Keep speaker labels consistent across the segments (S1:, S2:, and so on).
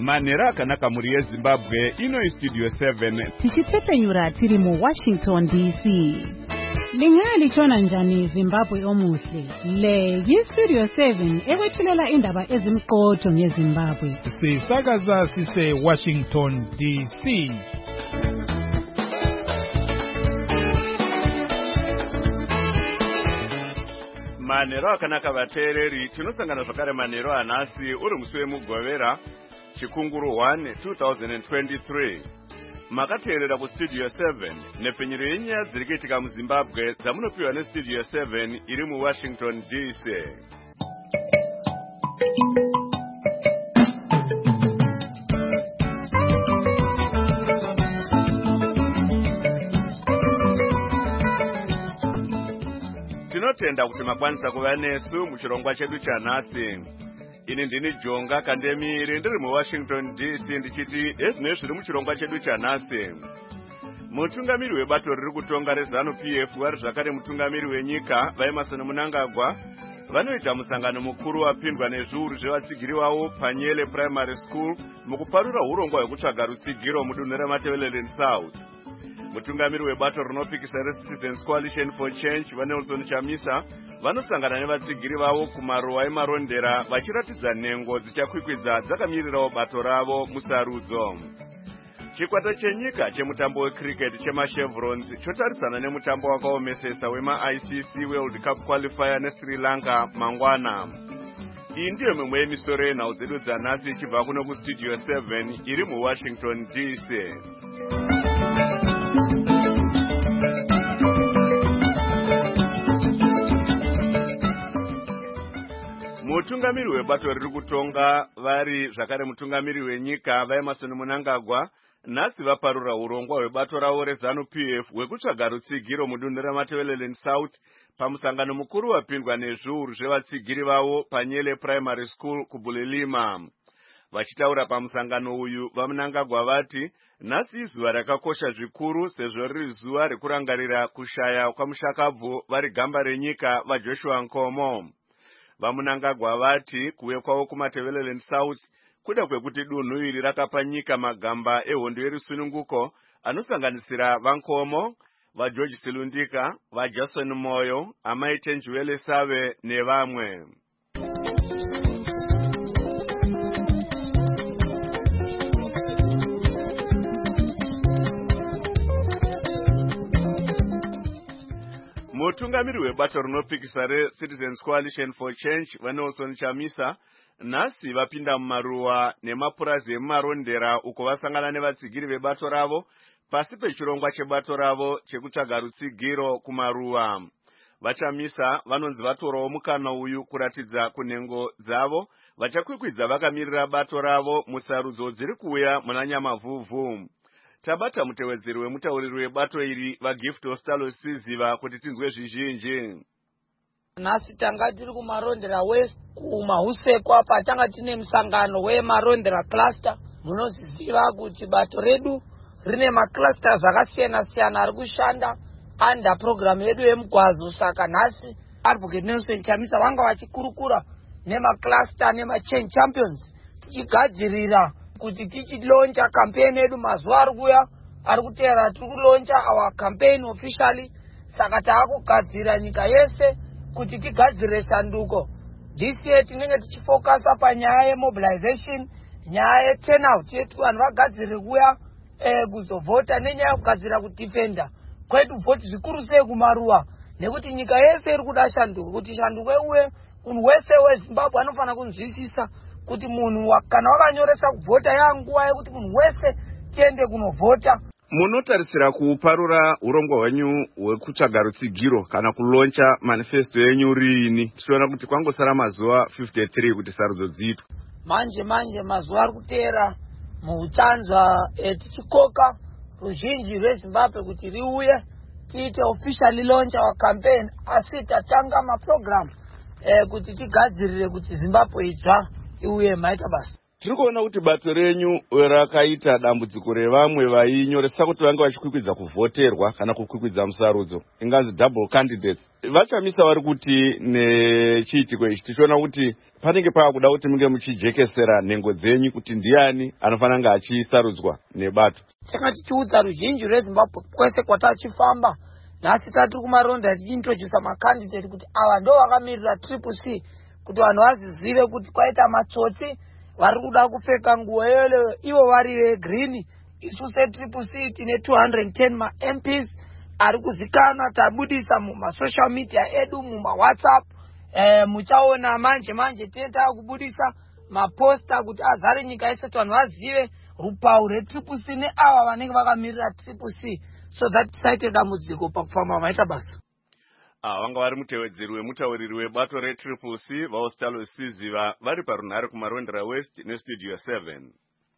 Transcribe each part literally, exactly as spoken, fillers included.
S1: Manera kanaka muri yeZimbabwe ino studio seven.
S2: Tichitepenyura tiri mu Washington D C. Lingali chona njani Zimbabwe omuhle. Le yi studio seven ekwethulela indaba ezimqotho ngeZimbabwe.
S3: Sisakaza sise Washington D C.
S1: Manero akanaka vateereri tinosangana zvakare manero anhasi uri musi wemugovera chikunguru one twenty twenty-three. Makateerera kustudio seven nepfenyuro yenyaya dziri kuitika muZimbabwe dzamunopiwa nestudio seven iri muWashington D C. Tinotenda kuti makwanisa kuva nesu muchirongwa chedu chanhasi. Ini ndini Jonga Kandemiri ndiri muWashington D C ndichiti ezvinezvi zviri muchirongwa chedu chanhasi. Mutungamiri webato riri kutonga reZanu P F vari zvakare mutungamiri wenyika vaEmmerson Mnangagwa vanoita musangano mukuru wapindwa nezviuru zvevatsigiri vavo paNyele Primary School mukuparura urongwa hwekutsvaga rutsigiro mudunhu reMatabeleland South. Mutungamiri webato rinopikisa reCitizens Coalition for Change vaNelson Chamisa vanosangana nevatsigiri vavo kumaruwa emarondera vachiratidza nhengo dzichakwikwidza dzakamirirawo bato ravo musarudzo. Chikwata chenyika chemutambo wecricket chemachevrons chotarisana nemutambo wakaomesesa wema-I C C World Cup qualifier neSri Lanka mangwana. Iyi ndiyo mimwe yemisoro yenhau dzedu dzanhasi ichibva kuno kustudio seven iri muWashington D C. Mutungamiri webato riri kutonga vari zvakare mutungamiri wenyika vaEmmerson Mnangagwa nhasi vaparura urongwa hwebato ravo reZanu P F hwekutsvaga rutsigiro mudunhu reMatabeleland South pamusangano mukuru wapindwa nezviuru zvevatsigiri vavo paNyele Primary School kuBulilima. Vachitaura pamusangano uyu vaMnangagwa vati nhasi izuva rakakosha zvikuru sezvo riri zuva rekurangarira kushaya kwamushakabvu vari gamba renyika vaJoshua Nkomo. VaMnangagwa vati kuve kwavo kuMatabeleland South kuda kwekuti dunhu iri rakapa nyika magamba ehondo yerusununguko anosanganisira vaNkomo, vaGeorge Silundika, vaJason Moyo, Amaite Njuele Save nevamwe. Mutungamiri webato rinopikisa reCitizens Coalition for Change vaNelson Chamisa nhasi vapinda mumaruwa nemapurazi emumarondera uko vasangana nevatsigiri vebato ravo pasi pechirongwa chebato ravo chekutsvaga rutsigiro kumaruwa. VaChamisa vanonzi vatorawo mukana uyu kuratidza kunhengo dzavo vachakwikwidza vakamirira bato ravo musarudzo dziri kuuya muna Nyamavhuvhu. Tabata mutevedzeri wemutauriri webato iri vaGift Ostalo Siziva kuti tinzwe zvizhinji.
S4: Nhasi tanga tiri kumarondera west kumahusekwa patanga tine musangano wemarondera cluster. Munoziva kuti bato redu rine maclusters akasiyana siyana ari kushanda under program yedu yemugwazo. Saka nhasi Advocate Nelson Chamisa vanga vachikurukura nemacluster nemachange champions tichigadzirira kuti tichiloncha campaign yedu mazuva ari kuya ari kuteera tiri kuloncha our campaign officially. Saka taakugadzira nyika yese kuti tigadzire sanduko. This year tinenge tichifocusa panyaya yemobilization, nyaya yeturnout yetu vanhu vagadzire kuya eh, kuzovhota nenyaya yekugadzira kudefenda kwedu vhoti zvikuru sei kumaruwa nekuti nyika yese iri kuda shanduko. Kuti shanduko iuye munhu wese weZimbabwe anofanira kunzwisisa kuti munhu kana wakanyoresa kuvhota yanguva yekuti munhu wese tiende kunovhota.
S1: Munotarisira kuparura urongwa hwenyu hwekutsvaga rutsigiro kana kuloncha manifesto yenyu riini? Tichiona kuti kwangosara mazuva fifty-three kuti sarudzo dziitwe.
S4: Manje manje mazuva ari kuteera muchanzwa eh, tichikoka ruzhinji rweZimbabwe kuti riuye tiite officially launch our campaign, asi tatanga maprogram eh, kuti tigadzirire kuti Zimbabwe idzva iuye maita basa.
S1: Tiri kuona kuti bato renyu rakaita dambudziko revamwe vainyoresa kuti vanga vachikwikwidza kuvhoterwa kana kukwikwidza musarudzo, inganzi double candidates. Vachamisa vari kuti nechiitiko ichi tichiona kuti panenge paakuda kuti munge muchijekesera nhengo dzenyu kuti ndiani anofanira kunge achisarudzwa nebato.
S4: Saka tichiudza ruzhinji rweZimbabwe kwese kwatachifamba nhasi tatiri kumaronda tichiintrodusa makandidate kuti ava ndo vakamirira triple C, kuti vanhu vazizive kuti kwaita matsotsi vari kuda kupfeka nguo yele ivo vari vegreen. Isu setriple C tine two hundred ten ma-M Ps ari kuzikana, tabudisa mumasocial media edu, mumawhatsapp. Eh, muchaona manje manje teta kubudisa maposta kuti azare nyika yese kuti vanhu vazive rupau rwetriple C neava vanenge vakamirira triple C, so that tisaite dambudziko pakufamba vaita basa.
S1: Ah, vanga vari mutevedzeri wemutauriri webato retriple C vaostalo Siziva vari parunhare kumarondera West nestudio seven.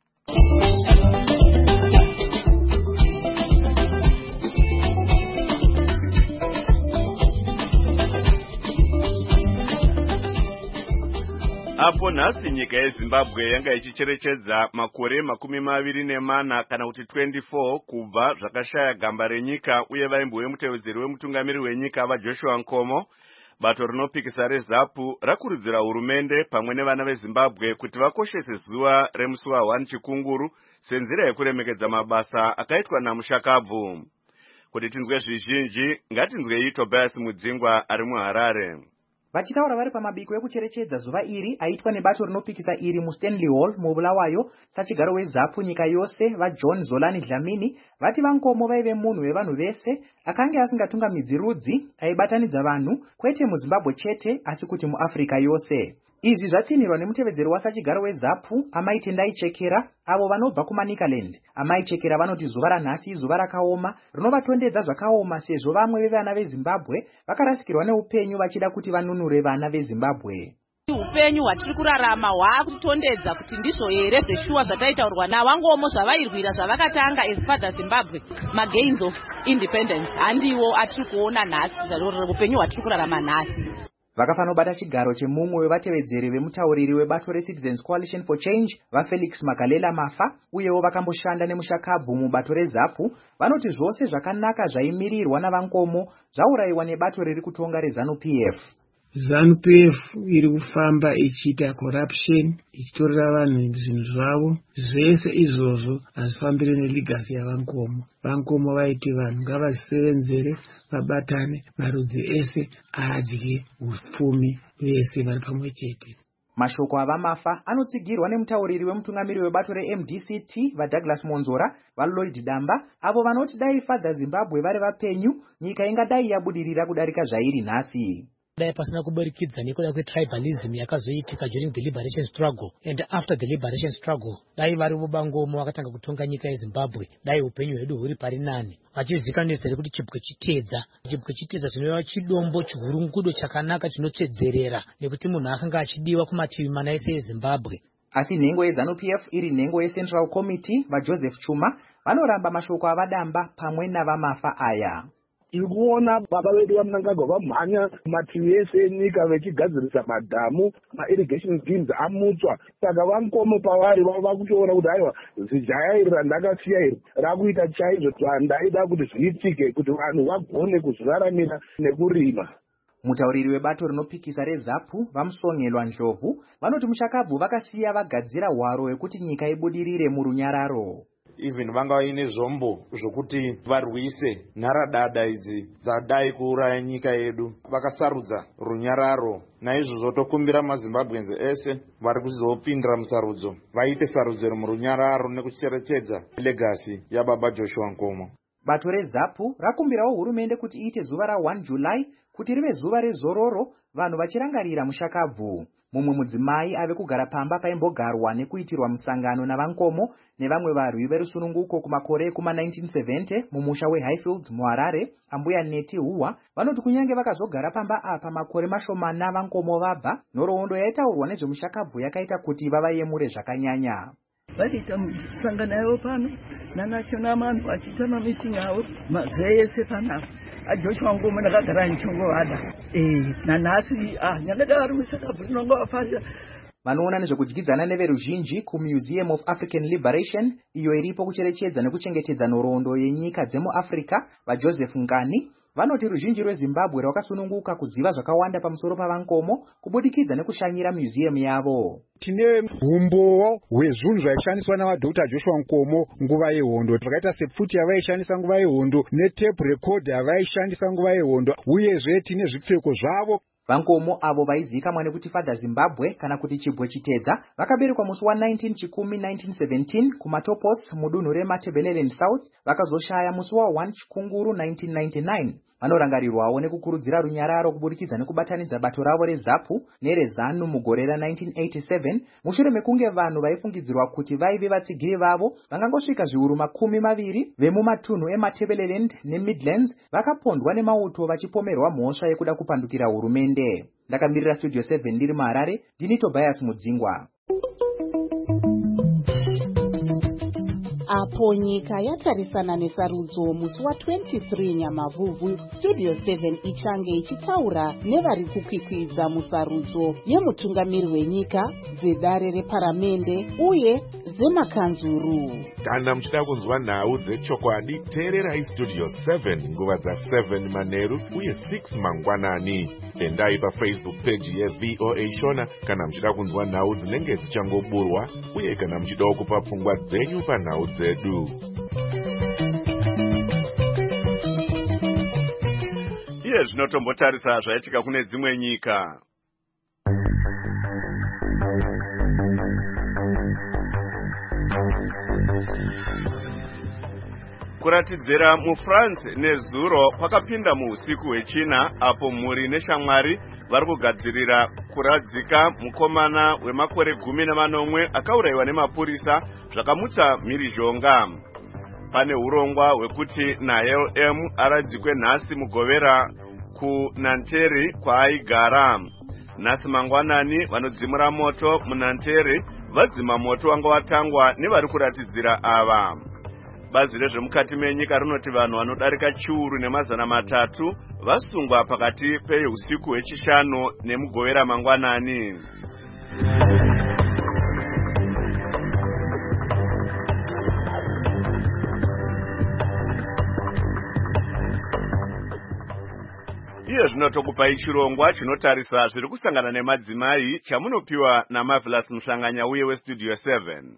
S1: Apo nhasi nyika yeZimbabwe yanga ichicherechedza makore makumi maviri nemana kana kuti twenty-four kubva zvakashaya gamba renyika uye vaimbo vemutevedzeri wemutungamiri wenyika vaJoshua Nkomo. Bato rinopikisa reZAPU rakurudzira hurumende pamwe nevana veZimbabwe kuti vakoshese zuva remusi wa chikunguru senzira yekuremekedza mabasa akaitwa naMushakabvu. Kuti tinzwe zvizhinji ngatinzwei Tobias Mudzingwa ari muHarare.
S5: Vachitaura vari pamabiko ekucherechedza zuva iri aitwa nebato rinopikisa iri muStanley Hall muBulawayo, sachigaro weZAPU nyika yose vaJohn Zolani Dlamini vati Vankomo vaive munhu wevanhu vese akange asingatungamidzi rudzi, aibatanidza vanhu kwete muZimbabwe chete asi kuti muAfrica yose. Izvi zvatsinirwa nemutevedzeri wasachigaro weZAPU Amai Tendai Chekera avo vanobva kuManicaland. Amai Chekera vanoti zuva ranhasi izuva rakaoma rinovatondedza zvakaoma sezvo vamwe vevana veZimbabwe vakarasikirwa neupenyu vachida kuti vanunure vana veZimbabwe.
S6: Upenyu hwatiri kurarama hwaakutitondedza kuti ndizvo here zveshuwa zvataitaurwa naVangomo zvavairwira zvavakatanga as father Zimbabwe magains of independence handiwo atiri kuona nhasi upenyu hwatiri kurarama nhasi.
S5: Vakafanobata chigaro chemumwe wevatevedzeri vemutauriri webato reCitizens Coalition for Change vaFelix Magalela Mafa uyewo vakamboshanda neMushakabvu mubato reZAPU vanoti zvose zvakanaka zvaimirirwa naVankomo zvaurayiwa nebato riri kutonga reZANU-P F.
S7: ZANU-P F iri kufamba ichiita corruption, ichitorera vanhu zvinhu zvavo. Zvese izvozvo hazvifambire neligasi yaVankomo. Vankomo vaiti vanhu ngavazisevenzere, vabatane, marudzi ese adye upfumi vese vari pamwe chete.
S5: Mashoko avamafa anotsigirwa nemutauriri wemutungamiri webato reM D C T vaDouglas Monzora vaLloyd Damba avo vanoti dai father Zimbabwe vari vapenyu nyika ingadai yabudirira kudarika zvairi nhasi.
S8: Dai pasina kuburikidza nekuda kwetribalism yakazoitika during the liberation struggle and after the liberation struggle, dai vari muBangomo vakatanga kutonga nyika yeZimbabwe, dai upenyu hwedu huri pari nani. Vachizika nezere kuti chibwe chitedza, chibwe chitedza chinova chidombo chihurungudo chakanaka chinotsvedzerera nekuti munhu akanga achidiwa kumativi mana ese eZimbabwe.
S5: Asi nhengo yeZANU-P F iri nhengo yeCentral Committee vaJoseph Chuma vanoramba mashoko avadamba pamwe navamafa aya.
S9: Tiri kuona baba vedu vaMnangagwa vamhanya mativi ese enyika vechigadzirisa madhamu, ma-irrigation schemes amutswa. Saka Vankomo pavari vava kutoona kuti aiwa zijaya iri randakasiya iri rakuita chaizvo zvandaida kuti zviitike kuti vanhu vagone kuzviraramira nekurima.
S5: Mutauriri webato rinopikisa reZAPU vaMusongelwa Ndlovu vanoti Mushakabvu vakasiya vagadzira hwaro hwekuti nyika ibudirire murunyararo.
S10: Even vanga vaine zvombo zvokuti varwise nharadada idzi dzadai kuuraya nyika yedu, vakasarudza runyararo. Naizvozvo tokumbira maZimbabwenzi ese vari kuzopindira musarudzo vaite sarudzo murunyararo nekucherechedza legasi yababa Joshua Nkomo.
S5: Bato reZAPU rakumbirawo hurumende kuti iite zuva ra1 July kuti rive zuva rezororo vanhu vachirangarira Mushakabvu. Mumwe mudzimai ave kugara pamba paimbogarwa nekuitirwa musangano naVankomo nevamwe varwi verusununguko kumakore kuma nineteen seventy mumusha weHighfields muHarare, ambuya Neti Huwa vanoti kunyange vakazogara pamba apa makore mashomana Vankomo vabva, nhoroondo yaitaurwa nezveMushakabvu yakaita kuti vavayemure zvakanyanya.
S11: Vaita musangano yavo pano nanachona manu vachiita mamitingi avo mazeye ese panapa. Joshua Nkomo ndakagara ndichongovada. Eh, nanhasi ah nyanga vari Mushakabvu ndinongovafarira
S5: vanoona nezvekudyidzana neveruzhinji kuMuseum of African Liberation, iyo iripo kucherechedza nekuchengetedza nhoroondo yenyika dzemuAfrica, vaJoseph Ngani, vanoti ruzhinji rweZimbabwe rwakasununguka kuziva zvakawanda pamusoro pavankomo kubudikidza nekushanyira museum yavo.
S12: Tine humbo hwezvinhu zvaishandiswa navadhokta Joshua Nkomo nguva yehondo, zvakaita sepfuti yavaishandisa nguva yehondo netape record yavaishandisa nguva yehondo, uyezve tine zvipfeko zvavo.
S5: Vankomo avo vaizivikanwa nekuti Father Zimbabwe kana kuti Chibwe Chitedza vakaberekwa musi wa19 Chikumi nineteen seventeen kuMatopos mudunhu reMatabeleland South, vakazoshaya musi wa1 Chikunguru nineteen ninety-nine. Vanorangarirwawo nekukurudzira runyararo kubudikidza nekubatanidza bato ravo reZAPU nereZANU mugore ra19 eighty-seven, mushure mekunge vanhu vaifungidzirwa kuti vaive vatsigiri vavo vangangosvika zviuru makumi maviri vemumatunhu eMatabeleland neMidlands vakapondwa nemauto vachipomerwa mhosva yekuda kupandukira hurumende. Ndakamirira Studio seven ndiri muHarare, ndini Tobias Mudzingwa.
S13: Apo nyika yatarisana nesarudzo musi wa23 Nyamavhuvhu, Studio seven ichange ichitaura nevari kukwikwidza musarudzo yemutungamiri wenyika, dzedare reparamende uye dzemakanzuru.
S14: Kana muchida kunzwa nhau dzechokwadi, teererai Studio seven nguva dza7 manheru uye six mangwanani. Endai paFacebook page yeV O A Shona kana muchida kunzwa nhau dzinenge dzichangoburwa, uye kana muchidawo kupa pfungwa dzenyu panhau dzedu.
S1: Iye zvinotombotarisa zvaitika kune dzimwe nyika. Kuratidzira muFrance nezuro kwakapinda muusiku hwechina, apo mhuri neshamwari vari kugadzirira kuradzika mukomana wemakore gumi namanomwe akaurayiwa nemapurisa zvakamutsa mhirizhonga. Pane urongwa hwekuti Nael M aradzikwe nhasi mugovera kuNanterre kwaaigara. Nhasi mangwanani vanodzimura moto muNanterre vadzima moto wanga watangwa nevari kuratidzira ava. Bazi rezvemukati menyika rinoti vanhu vanodarika chiuru nemazana matatu vasungwa pakati peusiku hwechishanu nemugovera mangwanani. Iye zvinotokupai chirongwa chinotarisa zviri kusangana nemadzimai chamunopiwa naMarvelous Mhlanganya uye weStudio seven.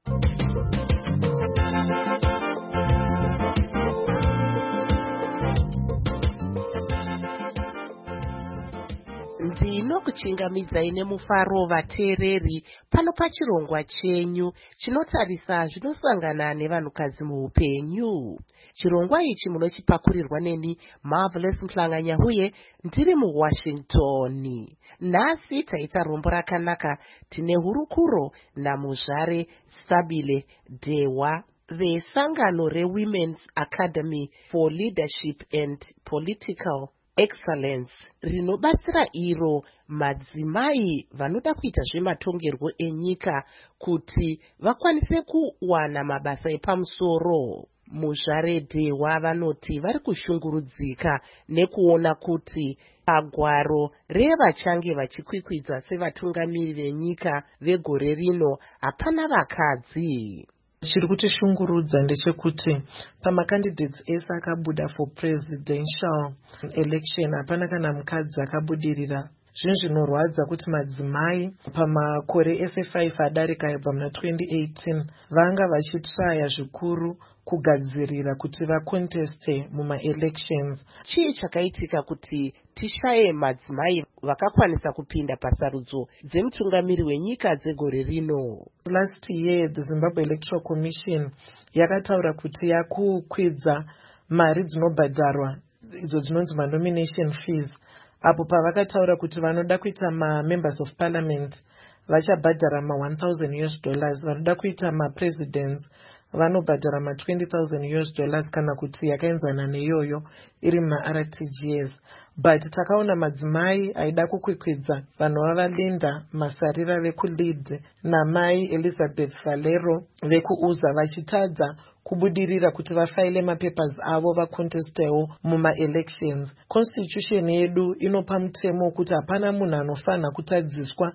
S15: Ndinokuchingamidzai nemufaro vateereri pano pachirongwa chenyu chinotarisa zvinosangana nevanhukadzi muupenyu. Chirongwa ichi munochipakurirwa neni Marvelous Mhlanganya uye ndiri muWashington. Nhasi taita rombo rakanaka, tine hurukuro naMuzvare Sabile Dewa vesangano reWomen's Academy for Leadership and Political Excellence, rinobatsira iro madzimai vanoda kuita zvematongerwo enyika kuti vakwanise kuwana mabasa epamusoro. Muzvare Dewa vanoti vari kushungurudzika nekuona kuti pagwaro revachange vachikwikwidza sevatungamiri venyika vegore rino hapana vakadzi.
S16: Chiri kutishungurudza ndechekuti pamacandidates ese akabuda for presidential election hapana kana mukadzi akabudirira. Zvinhu zvinorwadza kuti madzimai pamakore ese five adarika aibva muna twenty eighteen vanga vachitraya zvikuru kugadzirira kuti vakonteste mumaelections.
S15: Chii chakaitika kuti tishaye madzimai vakakwanisa kupinda pasarudzo dzemutungamiri wenyika dzegore rino?
S16: Last year the Zimbabwe Electoral Commission yakataura kuti yakukwidza mari dzinobhadharwa idzo dzinonzi ma-nomination fees, apo pavakataura kuti vanoda kuita ma-members of parliament vachabhadhara ma-one thousand US dollars, vanoda kuita ma-presidents vanobhadhara ma-twenty thousand US dollars kana kuti yakaenzana neyoyo iri ma-R T G S. But takaona madzimai aida kukwikwidza vanhu vavalinda Masarira vekuLead namai Elizabeth Valero vekuUZA vachitadza kubudirira kuti vafaile mapapers avo vakontestewo muma-elections. Constitution yedu inopa mutemo kuti hapana munhu anofanha kutadziswa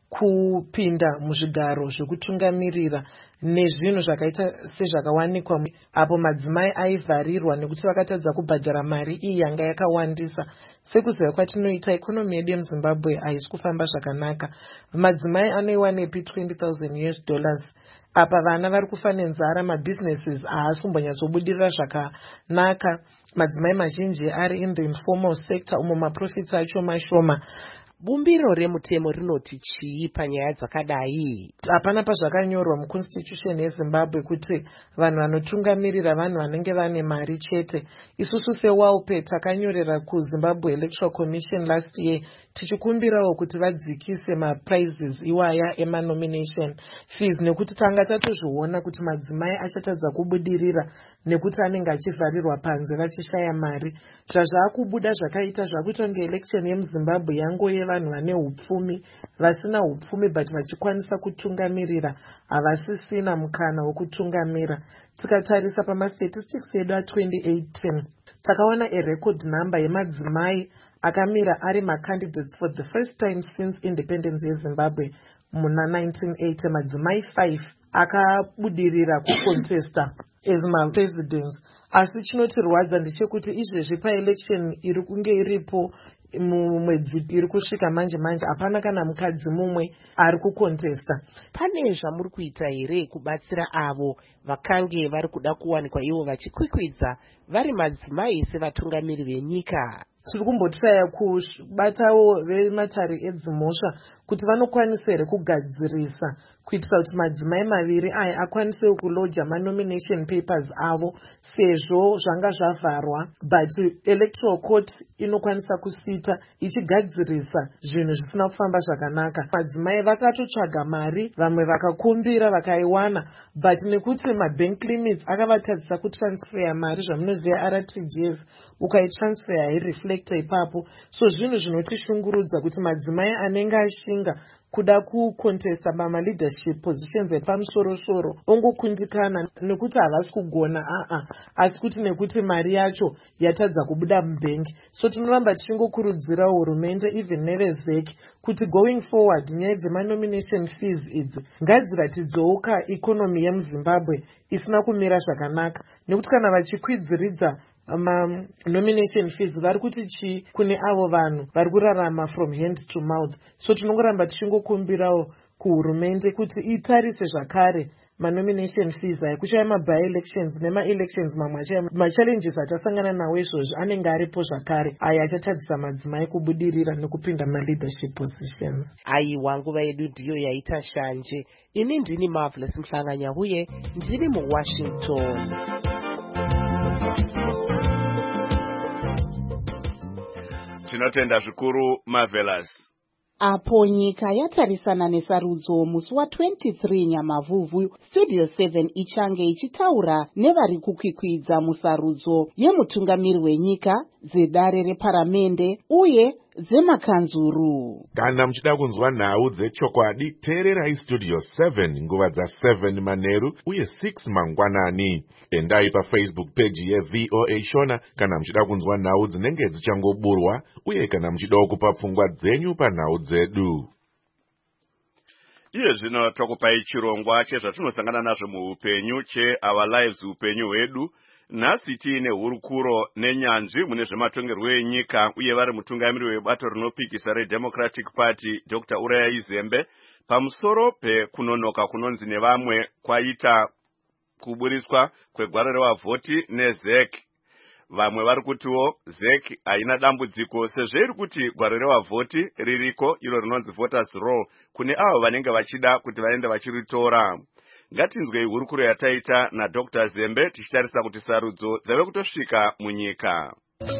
S16: kupinda muzvigaro zvekutungamirira nezvinhu zvakaita sezvakawanikwa apo madzimai aivharirwa nekuti vakatadza kubhadhara mari iyi yanga yakawandisa. Sekuziva kwatinoita, ikonomi yedu yemuzimbabwe haisi kufamba zvakanaka. Madzimai anoiwanepi twenty thousand U S dollars. Apa vana vari kufa nenzara, mabusinesses haasi kumbonyatsobudirira zvakanaka. Madzimai mazhinji ari in the informal sector umo maprofits acho mashoma.
S15: Bumbiro remutemo rinoti chii panyaya dzakadai?
S16: Hapana pazvakanyorwa muconstitution yeZimbabwe kuti vanhu vanotungamirira vanhu vanenge vane mari chete. Isusu seWALPE takanyorera kuZimbabwe Electoral Commission last year tichikumbirawo kuti vadzikise maprizes iwaya emanomination fees, nekuti tanga tatozviona kuti madzimai achatadza kubudirira nekuti anenge achivharirwa panze vachishaya mari. Zvazvakubuda zvakaita zvakuita kunge election yemuZimbabwe yangoye vanhu vane upfumi, vasina upfumi but vachikwanisa kutungamirira, havasisina mukana wokutungamira. Tikatarisa pamastatistics edu a twenty eighteen takaona a record number yemadzimai akamira ari macandidates for the first time since independence yeZimbabwe muna nineteen eighty. Madzimai five akabudirira kucontesta as ma-presidents. Asi chinotirwadza ndechekuti izvezvi pa-election iri kunge iripo mumwedzi iri kusvika manje manje hapana kana mukadzi mumwe ari kukontesta.
S15: Pane zvamuri kuita here kubatsira avo vakange vari kuda kuwanikwa ivo vachikwikwidza vari madzimai sevatungamiri venyika?
S16: Tiri kumboshaya kubatawo vematare edzimhosva kuti vanokwanisa here kugadzirisa kuitira kuti madzimai maviri aya akwanisewo kuloja manomination papers avo sezvo zvanga zvavharwa, but electoral court inokwanisa kusita ichigadzirisa zvinhu zvisina kufamba zvakanaka. Madzimai vakatotsvaga mari, vamwe vakakumbira vakaiwana, but nekuti mabank limits akavatadzisa kutransfer mari, zvamunoziva R T G S, ukaitransfer haireflecta ipapo. So zvinhu zvinotishungurudza kuti madzimai anenge ashinga kuda kukontesta mama leadership positions epamusoro-soro ongokundikana nekuti havasi kugona aa asi kuti nekuti mari yacho yatadza kubuda mubhengi. So tinoramba tichingokurudzira hurumende even nevezeki kuti going forward nyaya dzemanomination fees idzi ngadziratidzewo ikonomi yemuZimbabwe isina kumira zvakanaka, nekuti kana vachikwidziridza ma nomination fees vari kuti chi kune avo vanhu vari kurarama from hand to mouth. So tinongoramba tichingokumbirawo kuhurumende kuti itarise zvakare manomination fees aya. Kuchaya maby elections nema-elections mamwe machallenges atasangana nawo izvozvi anenge aripo zvakare, aya achatadzisa madzimai kubudirira nekupinda ma-leadership positions.
S15: Aiwa, nguva yedu ndiyo yaita shanje. Ini ndini Marvelous Mhlanganya uye ndiri muWashington.
S1: Tinotenda zvikuru Marvelous.
S13: Apo nyika yatarisana nesarudzo musi wa twenty-three Nyamavhuvhu, Studio seven ichange ichitaura nevari kukwikwidza musarudzo yemutungamiri wenyika, dzedare reparamende uye dzemakanzuru.
S14: Kana muchida kunzwa nhau dzechokwadi, teererai Studio seven nguva dza seven manheru uye six mangwanani. Endai paFacebook page yeV O A Shona kana muchida kunzwa nhau dzinenge dzichangoburwa uye kana muchidawo kupa pfungwa dzenyu panhau dzedu.
S1: Iye zvino tokupai chirongwa chezvatinosangana nazvo muupenyu che Our Lives upenyu hwedu. Nhasi tiine hurukuro nenyanzvi mune zvematongerwo enyika uye vari mutungamiri webato rinopikisa reDemocratic Party Doctor Uraya Zembe pamusoro pekunonoka kunonzi nevamwe kwaita kuburiswa kwegwaro revavhoti neZEC. Vamwe vari kutiwo ZEC haina dambudziko sezvo iri kuti gwaro revavhoti ririko, iro rinonzi voters roll, kune avo vanenge vachida kuti vaende vachiritora. Ngatinzwei hurukuro yataita naDoctor Zembe tichitarisa kuti sarudzo dzave kutosvika munyika.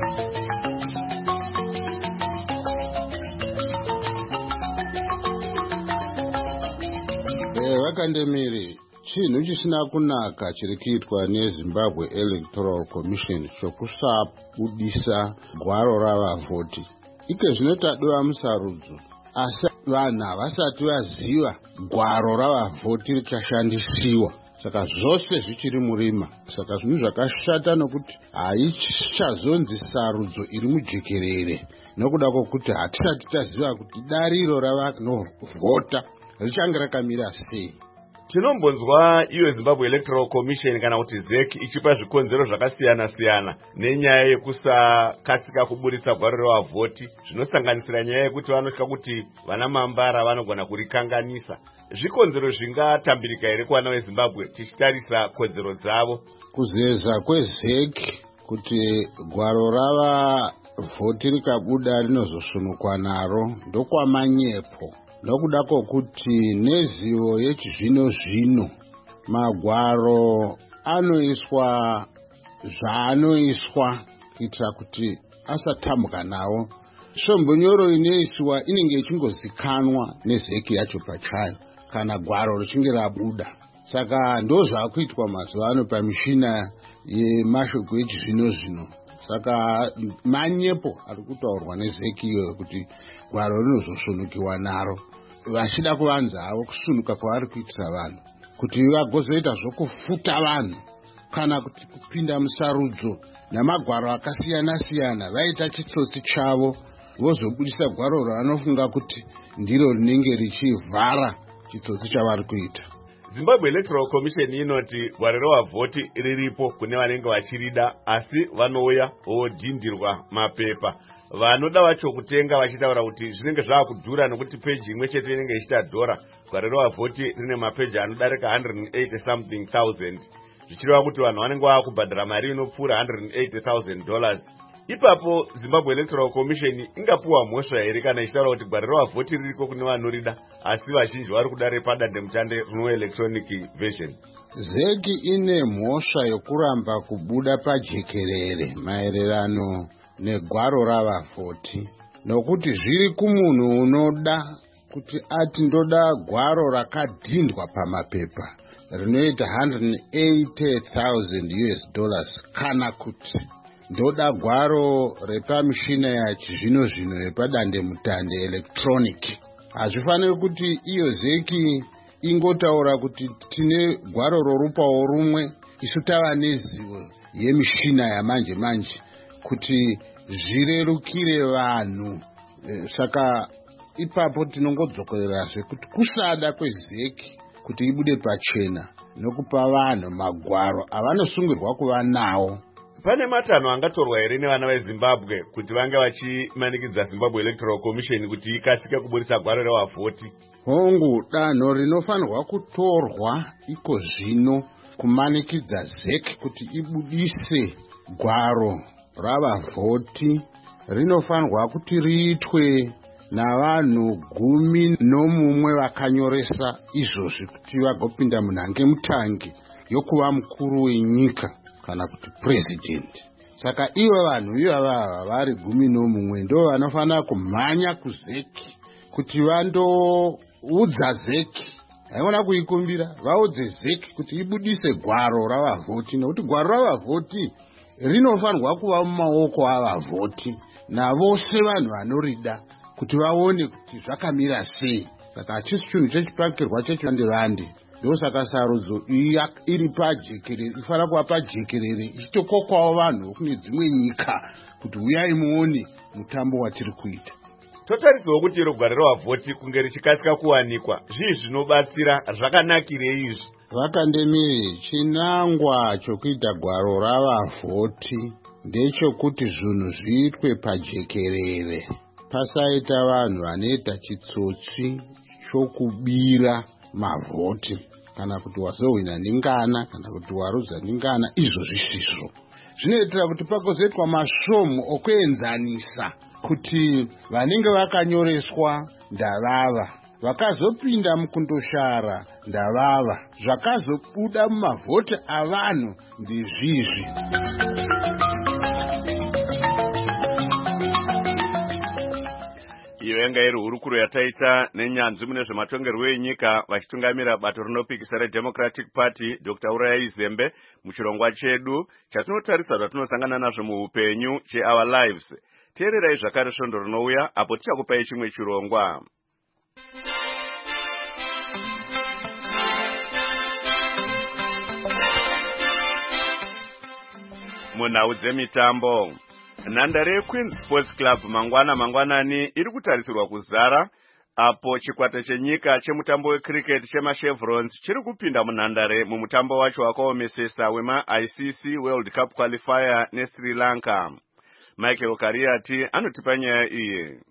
S17: Vakandemiri, chinhu chisina kunaka chiri kuitwa neZimbabwe Electoral Commission chokusabudisa gwaro ravavhoti. Ike zvinotadiwa musarudzo, asi vanhu havasati vaziva gwaro ravavhoti richashandisiwa. saka zvose zvichiri murima. Saka zvinhu zvakashata nokuti haichazonzi sarudzo iri mujekerere nokuda kwokuti hatisati taziva kuti dariro ravanovhota richange rakamira sei.
S1: Tinombonzwa iyo Zimbabwe Electoral Commission kana kuti Z E C ichipa zvikonzero zvakasiyana siyana nenyaya yekusakasika kuburitsa gwaro revavhoti, zvinosanganisira nyaya yekuti vanotya kuti vana mambara vanogona kurikanganisa. Zvikonzero zvingatambirika here kuvana veZimbabwe tichitarisa kodzero dzavo?
S17: Kuzeza kweZ E C kuti gwaro ravavhoti rikabuda rinozosunukwa naro ndokwamanyepo, nokuda kwokuti nezivo yechizvino zvino magwaro anoiswa zvaanoiswa kuitira kuti asatambuka nawo. Svombonyoro inoiswa inenge ichingozikanwa neZ E C yacho pachayo kana gwaro richinge rabuda. Saka ndo zvaakuitwa mazuva ano pamishina yemashoko echizvino zvino. Saka manyepo ari kutaurwa neZ E C iyoyo kuti gwaro rinozosunukiwa naro, vachida kuvanza havo kusunuka kwavari kuitira vanhu kuti vagozoita zvokufuta vanhu kana kuti kupinda musarudzo namagwaro akasiyana siyana, vaita chitsotsi chavo vozobudisa gwaro ravanofunga kuti ndiro rinenge richivhara chitsotsi chavari kuita.
S1: Zimbabwe Electoral Commission inoti gwaro revavhoti riripo kune vanenge vachirida, asi vanouya vodhindirwa mapepa. Vanoda vacho kutenga vachitaura kuti zvinenge zvava kudhura nokuti peji imwe chete inenge ichita dhora. Gwaro revavhoti rine mapeji anodarika one hundred eighty something thousand, zvichireva kuti vanhu vanenge vava kubhadhara mari inopfuura one hundred eighty thousand dollars. Ipapo Zimbabwe Electoral Commission ingapuwa mhosva here kana ichitaura kuti gwaro revavhoti ririko kune vanorida, asi vazhinji vari kudare padandemutande rino electronic version?
S17: Z E C ine mhosva yokuramba kubuda pajekerere maererano negwaro ravavhoti, nokuti zviri kumunhu unoda kuti ati ndoda gwaro rakadhindwa pamapepa rinoita one hundred eighty thousand U S dollars, kana kuti ndoda gwaro repamishina yachizvino zvino yepadandemutande electronic. Hazvifaniri kuti iyo Z E C ingotaura kuti tine gwaro rorupawo rumwe, isu tava nezivo yemishina yamanje manje kuti zvirerukire vanhu. E, saka ipapo tinongodzokererazve kuti kusada kweZ E C kuti ibude pachena nokupa vanhu magwaro avanosungirwa kuva nawo.
S1: Pane matanho angatorwa here nevana veZimbabwe kuti vange vachimanikidza Zimbabwe Electoral Commission kuti ikasike kuburitsa gwaro revavhoti?
S17: Hongu, danho rinofanirwa kutorwa iko zvino kumanikidza Z E C kuti ibudise gwaro ravavhoti rinofanirwa kuti riitwe navanhu gumi nomumwe vakanyoresa izvozvi kuti vagopinda munhange mutangi yokuva mukuru wenyika kana kuti president. Saka ivo vanhu ivava vari gumi nomumwe ndo vanofanira kumhanya kuZ E C kuti vandoudza Z E C, haivona kuikumbira, vaudze Z E C kuti ibudise gwaro ravavhoti, nokuti gwaro ravavhoti rinofanirwa kuva mumaoko avavhoti navose vanhu vanorida kuti vaone kuti zvakamira sei. Saka hachisi chinhu chechipakirwa chechivande. Ndosaka sarudzo iri pajekerere ifanira kuva pajekerere ichitokokwawo vanhu kune dzimwe nyika kuti uyai muone mutambo watiri kuita.
S1: Totarisawo kuti iro gwaro revavhoti kunge richikasika kuwanikwa, zvii zvinobatsira, zvakanakirei izvi?
S17: Vakandemire, chinangwa chokuita gwaro ravavhoti ndechekuti zvinhu zviitwe pajekerere, pasaita vanhu vanoita chitsotsi chokubira mavhoti, kana kuti wazohwina ndingana kana kuti waruza ndingana. Izvo zvisizvo zvinoitira kuti pagozoitwa masvomu okuenzanisa kuti vanenge vakanyoreswa ndavava, vakazopinda mukundoshara ndavava, zvakazobuda mumavhoti avanhu ndezvizvi.
S1: Iyo yanga iri hurukuro yataita nenyanzvi mune zvematongerwo enyika vachitungamira bato rinopikisa reDemocratic Party Doctor Urayai Zembe muchirongwa chedu chatinotarisa zvatinosangana nazvo muupenyu cheOur Lives. Teererai zvakare svondo rinouya apo tichakupai chimwe chirongwa. munhau dzemitambo. Nhandare yeQueens Sports Club mangwana mangwanani iri kutarisirwa kuzara apo chikwata chenyika chemutambo wecricket chemachevrons chiri kupinda munhandare mumutambo wacho wakaomesesa wema-I C C World Cup qualifier neSri Lanka. Michael Kariati anotipa nyaya iyi.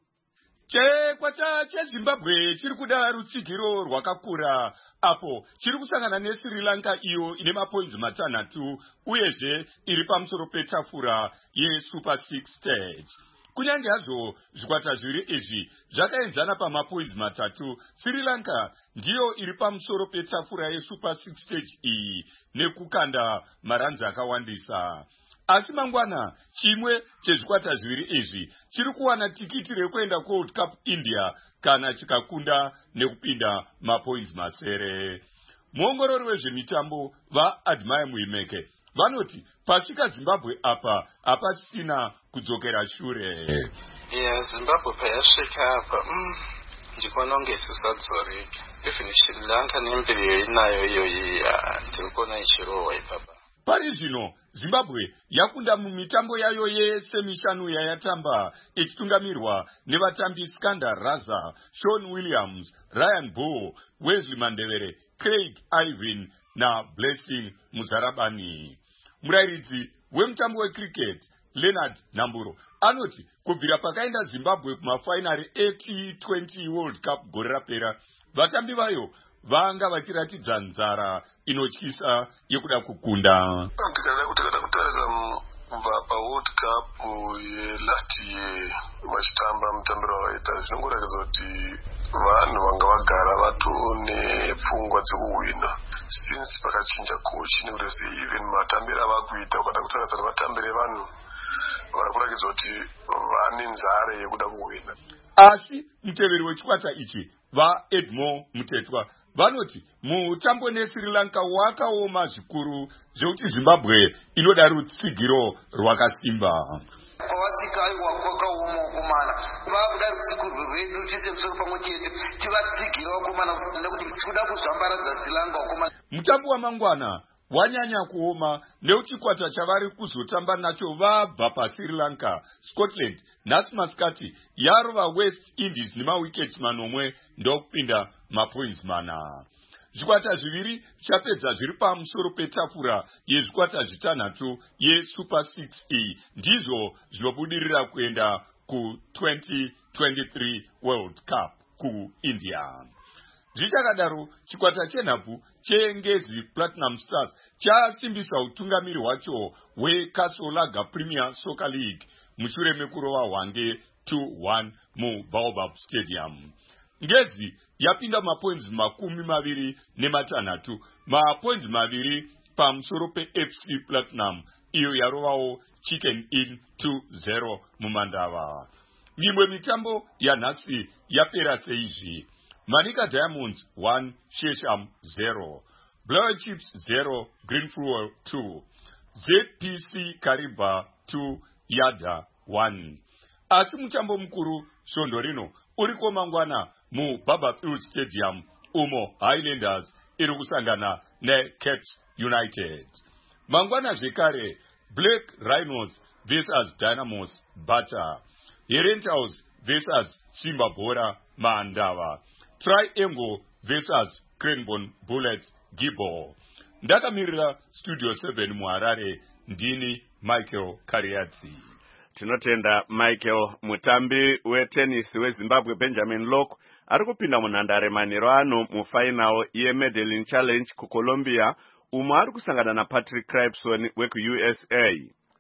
S18: Chikwata cheZimbabwe chiri kuda rutsigiro rwakakura apo chiri kusangana neSri Lanka iyo ine mapoints matanhatu uyezve iri pamusoro petafura yeSuper six stage. Kunyange hazvo zvikwata zviri izvi zvakaenzana pamapoints matatu, Sri Lanka ndiyo iri pamusoro petafura yeSuper six stage iyi nekukanda maranzi akawandisa. Asi mangwana chimwe chezvikwata zviri izvi chiri kuwana tikiti rekuenda kuWorld Cup India kana chikakunda nekupinda mapoints masere. Muongorori wezvemitambo vaAdmire Muimeke vanoti pasvika Zimbabwe apa hapasina kudzokera shure.
S19: Yeah, Zimbabwe payasvika apa mm, ndikuona kunge isisadzoreka. Even Sri Lanka nembiri inayo iyoyi ndiri kuona ichirohwa ipapa.
S18: Pari zvino Zimbabwe yakunda mumitambo yayo yesemishanu yayatamba ichitungamirwa nevatambi Skanda Raza, Sean Williams, Ryan Bull, Wesley Mandevere, Craig Ivan na Blessing Muzarabani. Murairidzi wemutambo wecricket Leonard Namburo anoti kubvira pakaenda Zimbabwe kumafainari eT twenty World Cup gore rapera, vatambi vayo vanga vachiratidza nzara inotyisa yekuda kukunda.
S20: Tikada kutikada kutaridza kubva paWorld Cup yelast year vachitamba mutambiro wavaita zvinongoratidza kuti vanhu vanga vagara vatone pfungwa dzekuhwina since pakachinja coach nekuti even matambiro avakuita ukada kutaridza kuti vatambire vanhu vari kuratidza kuti vane nzara yekuda kuhwina.
S18: Asi muteveri wechikwata ichi vaEdmore Mutetwa vanoti mutambo neSri Lanka wakaoma zvikuru zvekuti Zimbabwe inoda rutsigiro rwakasimba.
S21: Pawasvika aiwa kwakaoma wakomana vakuda rutsigiro rwedu tise musoro pamwe chete tivatsigire wakomana nekuti tikuda kuzvambaradza Sri Lanka wakomana.
S18: Mutambo wamangwana wanyanya kuoma neuchikwata chavari kuzotamba nacho vabva paSri Lanka. Scotland nhasi masikati yarova West Indies nemawiketi manomwe ndokupinda mapoints mana. Zvikwata zviviri chapedza zviri pamusoro petafura yezvikwata zvitanhatu yeSuper six E ndizvo zvinobudirira kuenda ku twenty twenty-three World Cup kuIndia. Zvichakadaro chikwata chenhabvu chengezi Platinum Stars chasimbisa utungamiri hwacho weKasolaga Premier Soccer League mushure mekurova hwange two one muBaobab Stadium. Ngezi yapinda mapoints makumi maviri nematanhatu, mapoints maviri pamusoro peF C Platinum iyo yarovawo Chicken Inn two zero mumandava. Mimwe mitambo yanhasi yapera seizvi: Manika Diamonds one, Shesham zero, Blower Chips zero, Green Fuel two, Z P C Kariba two, Yada one. Asi mutambo mukuru svondo rino uriko mangwana muBarberfield Stadium umo Highlanders iri kusangana neCaps United. Mangwana zvekare Black Rhinos versus Dynamos Bata, Herentals versus Simba Bora Maandava, Triangle versus Cranbourne Bullets Gibbo. Ndakamirira Studio seven muHarare ndini Michael Kariadzi.
S1: Tinotenda Michael. Mutambi wetennis weZimbabwe Benjamin Locke ari kupinda munhandare manheru ano mufainal yeMedellin Challenge kuColombia umo ari kusangana naPatrick Cripson wekuU S A.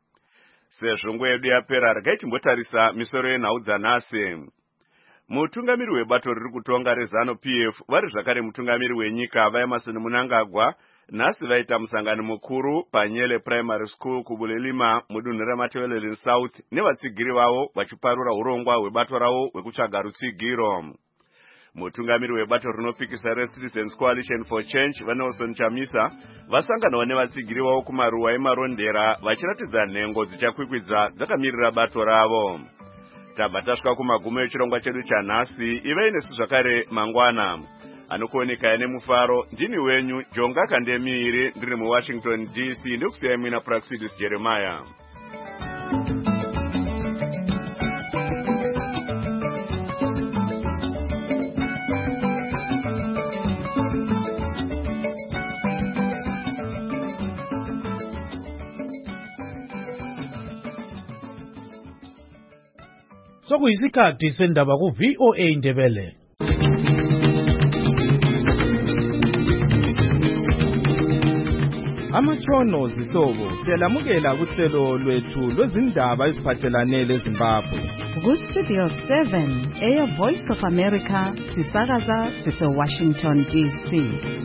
S1: Sezvo nguva yedu yapera regai timbotarisa misoro yenhau dzanhasi. Mutungamiri webato riri kutonga reZanu P F vari zvakare mutungamiri wenyika vaEmerson Mnangagwa nhasi vaita musangano mukuru paNyele Primary School kuBulilima mudunhu reMatabeleland South nevatsigiri vavo vachiparura urongwa hwebato ravo hwekutsvaga rutsigiro. Mutungamiri webato rinopikisa reCitizens Coalition for Change vaNelson Chamisa vasanganawo nevatsigiri vavo kumaruwa emarondera vachiratidza nhengo dzichakwikwidza dzakamirira bato ravo. Tabva tasvika kumagumo echirongwa chedu chanhasi. Ivai nesu zvakare mangwana. anokuoneka ene mufaro. Ndini wenyu Jonga Kandemiri, ndiri muWashington D C, ndikusiya mina Praxidis Jeremiah.
S3: Sokuyisikhathi sendaba ku V O A Ndebele. Amatshono zihlobo siyalamukela kuhlelo lwethu lwezindaba eziphathelane leZimbabwe.
S2: Ku Studio seven, Air Voice of America, sisakaza sise Washington D C.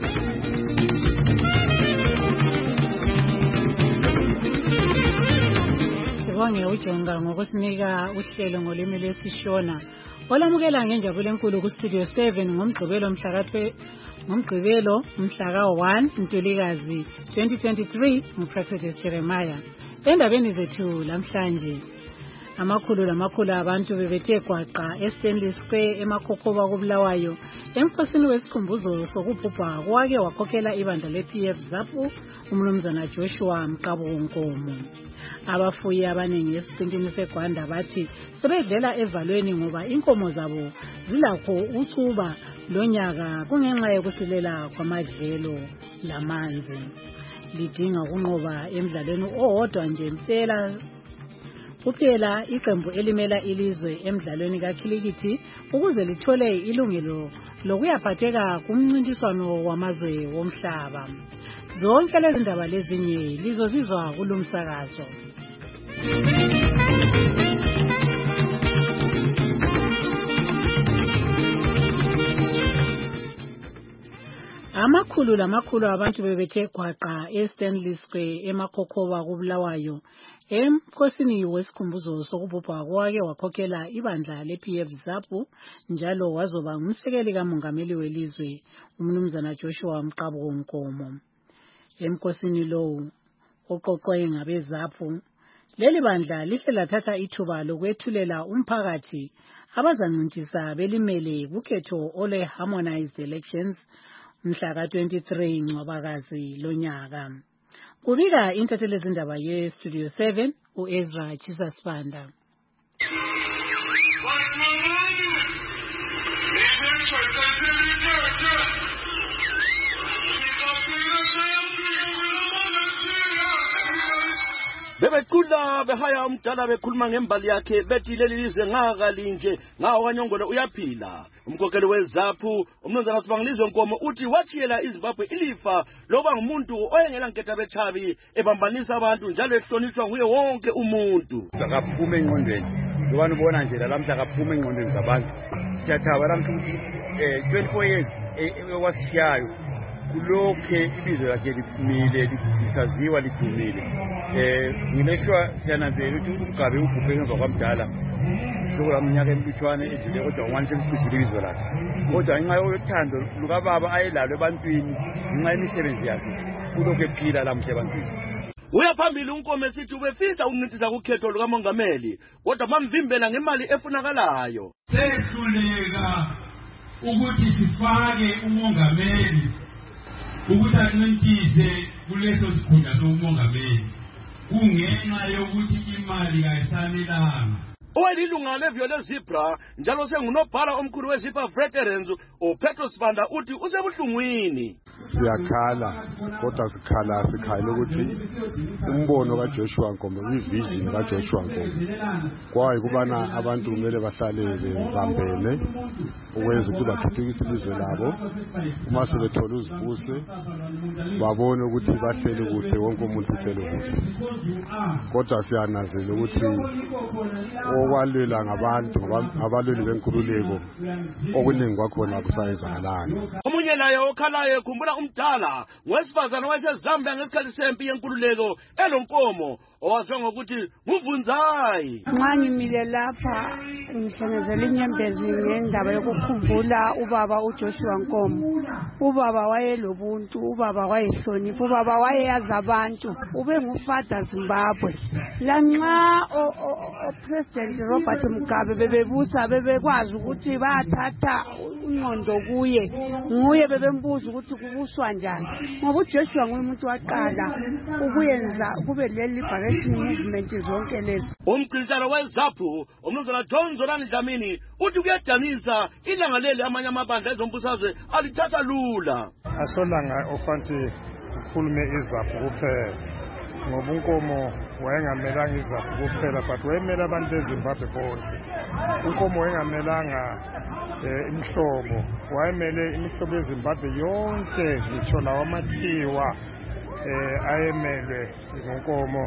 S22: Sibonge uJonga ngokusinika uhlelo ngolimi lwesiShona. Olamukela ngenjabulo enkulu ku Studio seven ngomgqibelo mhla ka ngomgqibelo mhla ka one Ntulikazi twenty twenty-three nguProfessor Jeremiah. Endabeni zethu lamhlanje amakhulu lamakhulu abantu bebethe gwaqa eStanley Square eMakokoba kuBulawayo emkhosini wesikhumbuzo sokubhubha kwake wakhokhela ibandla leP F ZAPU umnumzana Joshua Mqabonkomo. Abafuyi abaningi esiqintini seGwanda bathi sebedlela evalweni ngoba inkomo zabo zilakho uthuba lonyaka kungenxa yokusilela kwamadlelo lamanzi. Lidinga kunqoba emidlalweni owodwa nje impela kuphela iqembu elimela ilizwe emidlalweni kakhilikithi ukuze lithole ilungelo lokuyaphatheka kumncintiswano wamazwe womhlaba. Zonke lezi ndaba lezinye lizozizwa kulumsakazo. Amakhulu lamakhulu abantu bebethe gwaqa eStanley Square eMakokoba kuBulawayo emkhosini wesikhumbuzo sokubhubha kwake wakhokhela ibandla leP F ZAPU njalo wazoba ngumsekeli kamongameli welizwe umnumzana Joshua Mqabonkomo. Emkhosini lowo oqoqwe ngabe ZAPU leli bandla lihle lathatha ithuba lokwethulela umphakathi abazancintisa belimele kukhetho ole harmonized elections mhla ka twenty-three Ncwabakazi lonyaka. Kubika intatheli zindaba ye Studio seven uEzra Chisasibanda.
S23: Bebecula behaya umdala bekhuluma ngembali yakhe bethi leli lizwe ngakalinje ngawanyongolo uyaphila. Umkhokheli weZAPU umnumzana Sibangilizwe Nkomo uthi wathiyela iZimbabwe ilifa loba ngumuntu oyengela nketha bechabi ebambanisa abantu njalo ehlonishwa nguye wonke umuntu.
S24: Akaphuma engqondweni ngobani ubona nje lamhla akaphuma engqondweni zabantu. Siyathaba lamhla ukuthi eh twenty-four years ewasishiyayo kulokhe ibizo lakhe liphumile lisaziwa lidumile. Eh ngileshwa siyananzela ukuthi uMgabe ubhubhe ngemva kwamdala sokulamnyaka emlutshwane edlule kodwa ngwane selicisile ibizo lakhe. Kodwa ngenxa yothando lukababa ayelalo ebantwini ngenxa yemisebenzi yakhe kulokhe ephila lamhla ebantwini.
S23: Uyaphambili uNkomo esithi ubefisa ukuncintisa kukhetho lukamongameli kodwa bamvimbela ngemali efunakalayo.
S25: Sehluleka ukuthi sifake umongameli ukuthi ancintise kuleso sikhundla somongameli kungenxa yokuthi imali kayisanelanga.
S23: Owelilunga leViola Zebra njalo sengunobhala omkhulu weZipha Veterans uPetro Sibanda uthi usebuhlungwini.
S26: Siyakhala kodwa sikhala sikhala ukuthi umbono kaJoshua Nkomo ivision kaJoshua Nkomo kwaye kubana abantu kumele bahlale bebambene ukwenza ukuthi bathuthukise ilizwe labo uma sebethola uzibuse babone ukuthi bahlele kuhle wonke umuntu uhlele kuhle. Kodwa siyanazela ukuthi okwalwela ngabantu abalweli benkululeko okuningi kwakhona kusayenzakalanga.
S23: Omunye naye okhalayo ekhumbula umdala wesifazana waseZambia ngesikhathi sempi yenkululeko elonkomo owaziwa ngokuthi nguvunzayi.
S27: Nxa ngimile lapha
S4: ngihlanezela inyembezi ngendaba yokukhumbula ubaba uJoshua Nkomo. Ubaba wayelobuntu, ubaba wayehlonipha, ubaba wayeyazi abantu, ube nguFather Zimbabwe. Lanxa oPresident Robert Mugabe bebebusa bebekwazi ukuthi bathatha ingqondo kuye, nguye bebembuza ukuthi kubuswa njani. Ngoba uJoshua ngumuntu waqala ukuyenza kube leli liberation movement zonke lezi.
S23: Umgqinisano weZAPU umnumzana John Zolani Dlamini uthi kuyadanisa ilanga leli amanye amabandla ezombusazwe alithatha lula.
S6: Asolanga ofanti ukhulume iZAPU kuphela ngoba uNkomo wayengamelanga iZAPU kuphela but wayemela abantu beZimbabwe bonke. uNkomo wayengamelanga imihlobo, wayemele imihlobo yeZimbabwe yonke, ngitsho lawo amathiwa eh ayemelwe ngoNkomo.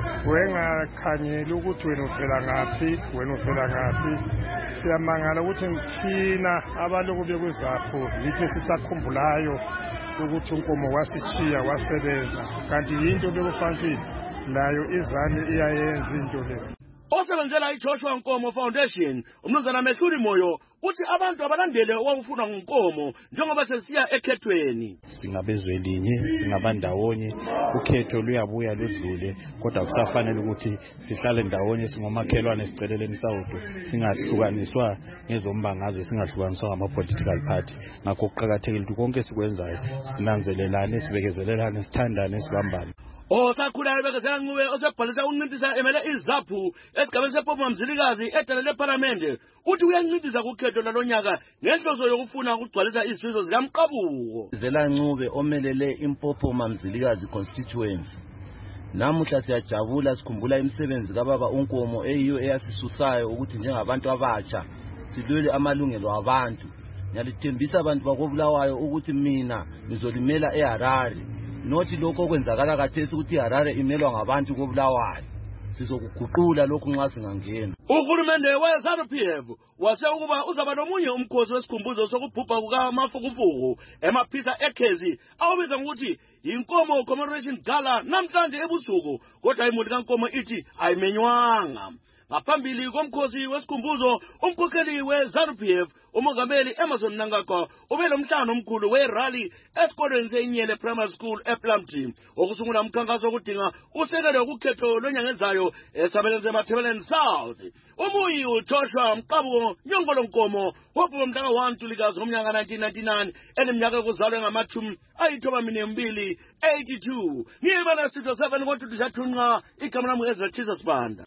S6: Wengakhanyeli ukuthi wena uvela ngaphi, wena uvela ngaphi. Siyamangala ukuthi ngithina abaloku bekuZAPU lithi sisakhumbulayo ukuthi uNkomo wasichiya wasebenza, kanti into bekufanele nayo izani iyayenza into le.
S23: Osebenzela iJoshua Nkomo Foundation umnumzana Mehluli Moyo uthi abantu abalandele okufuna ngoNkomo njengoba sesiya ekhethweni.
S7: Singabezwe linye, singabandawonye, ukhetho luyabuya ludlule, kodwa kusafanele ukuthi sihlale ndawonye singomakhelwane sicelele imisawudo, singahlukaniswa ngezombangazwe, singahlukaniswa ngama-political party. Ngakho kuqakathekile ukuthi konke sikwenzayo sinanzelelane, sibekezelelane, sithandane, sibambane.
S23: Osakhulayo bekezela Ncube osebhalisa ukuncintisana emele iZAPU esigabeni sePopu Mzilikazi edalele eParliament uthi uyancintisa kukhetho lalonyaka ngenhloso yokufuna ukugcwalisa izifiso zikaMqabuko.
S8: Zela Ncube omelele iMpopo Mzilikazi constituency. Namuhla siyajabula sikhumbula imisebenzi kababa uNkomo eyiyo eyasisusayo ukuthi njengabantu abatsha silwele amalungelo abantu. Ngiyalithembisa abantu bakobulawayo ukuthi mina ngizolimela eHarare. Nothi lokho kwenzakala kathesi ukuthi iHarare imelwa ngabantu kobulawayo. Sizokuguqula lokho nxa singangena.
S23: Uhulumende weZANU P F wase ukuba uzaba nomunye umkhosi wesikhumbuzo sokubhubha kukaMafukufuku emaphisa eKhezi awubiza ngokuthi iNkomo Commemoration Gala namhlanje ebusuku, kodwa imuli kaNkomo ithi ayimenywanga. Ngaphambili komkhosi wesikhumbuzo umkhokheli weZANU P F umongameli Emmerson Mnangagwa ubele umhlangano omkhulu werally esikolweni seNyele Primary School ePlumtree okusungula umkhankaso wokudinga usekelo ukukhetho lonyaka ezayo esabeleni seMathebeleni South. Umuyi uJoshua Mqabuko Nyongolo Nkomo wabhubha mhla ka-one Ntulikazi ngomnyaka nineteen ninety-nine eneminyaka yokuzalwa ngamathumi ayithoba minembili eighty-two. Ngiyibona Studio seven ngoNtuthu Thunqa, igama lami Ezra Jesus Banda.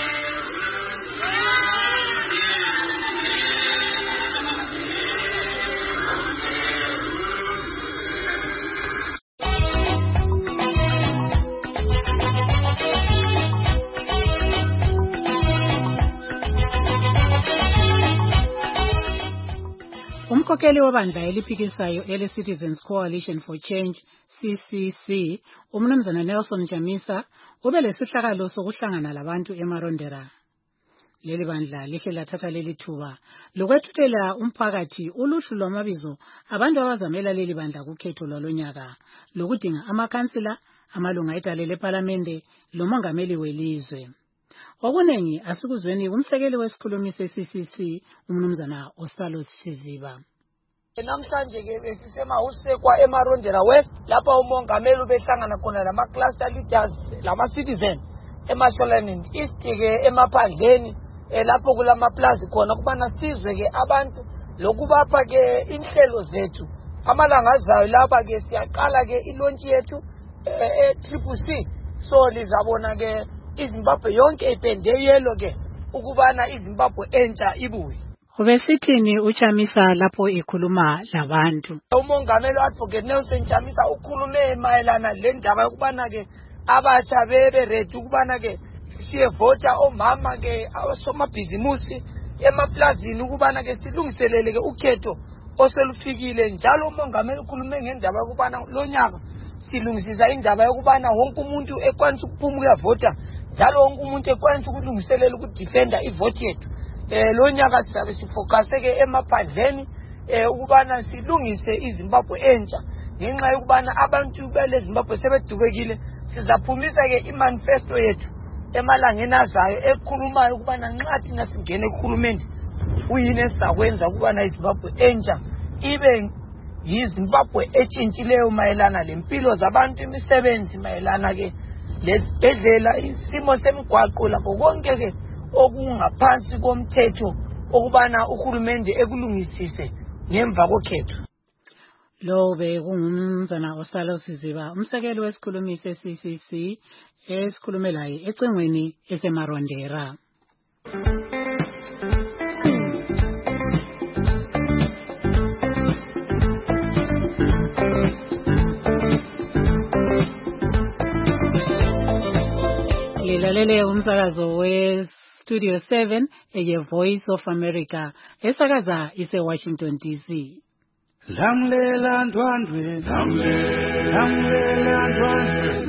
S22: Umkhokheli webandla eliphikisayo ele-Citizens Coalition for Change C C C umnumzana Nelson Chamisa ube lesihlakalo sokuhlangana labantu eMarondera. Leli bandla lihle lathatha leli thuba lokwethulela umphakathi uluhlu lwamabizo abantu abazamela leli bandla kukhetho lwalonyaka lokudinga amakhansila, amalunga edale leParlamente lomongameli welizwe. Okunengi asikuzweni umsekeli wesikhulumi se-C C C umnumzana Osalo Siziba.
S9: Namhlanje ke besisemahusekwa eMarondera West lapha umongameli ubehlangana khona lama cluster leaders lama citizen eMasholaneni East ke emaphandleni lapho kulama plaza khona kubana sizwe ke abantu lokubapha ke inhlelo zethu amalanga azayo lapha ke siyaqala ke ilonchi yethu e Triple C so lizabona ke iZimbabwe yonke ipende yelo ke ukubana iZimbabwe entsha ibuye.
S22: Ubesithini uChamisa lapho ekhuluma labantu?
S9: Umongameli Advocate Nelson Chamisa ukhulume mayelana lendaba ukubana ke abatsha bebe ready ukubana ke siyevota omama ke osomabhizimusi emaplazini ukubana ke silungiselele ke ukhetho oselufikile. Njalo umongameli ukhulume ngendaba ukubana lonyaka silungisisa indaba yokubana wonke umuntu ekwanisa ukuphuma uyavota, njalo wonke umuntu ekwanisa ukulungiselela ukudefenda ivote yethu. Eh lonyaka sizabe sifocuse ke emaphandleni eh ukubana silungise iZimbabwe entsha ngenxa yokubana abantu bele Zimbabwe sebedubekile. Sizaphumisa ke imanifesto yethu emalangeni azayo ekhulumayo ukubana nxa thina singene ekhulumendi uyini esizakwenza ukubana iZimbabwe entsha ibe yiZimbabwe etshintshileyo mayelana lempilo zabantu, imisebenzi mayelana ke lezibhedlela, isimo semigwaqo lakho konke ke okungaphansi komthetho okubana uhulumende ekulungisise ngemva kokhetho.
S22: Lo bekungumnumzana Osalo Siziba, umsekeli wesikhulumi se-C C C esikhulumelayo ecingweni eseMarondera. Lilalele umsakazo we-Studio seven eye Voice of America esakaza ise-Washington D C.
S5: Lamlela ndwandwe, lamlela ndwandwe,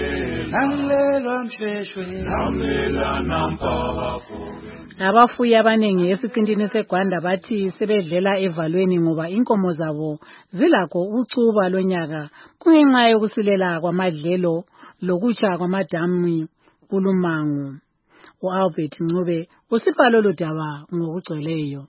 S5: lamlela msheshwe, lamlela nampafu.
S22: Abafuyi abanengi esiqintini seGwanda bathi sebedlela evalweni ngoba inkomo zabo zilakho ucuba lonyaka kungenxa yokusilela kwamadlelo lokutsha kwamadamu kulumango. U-Albert Ncube usibhalo lodaba ngokugcweleyo.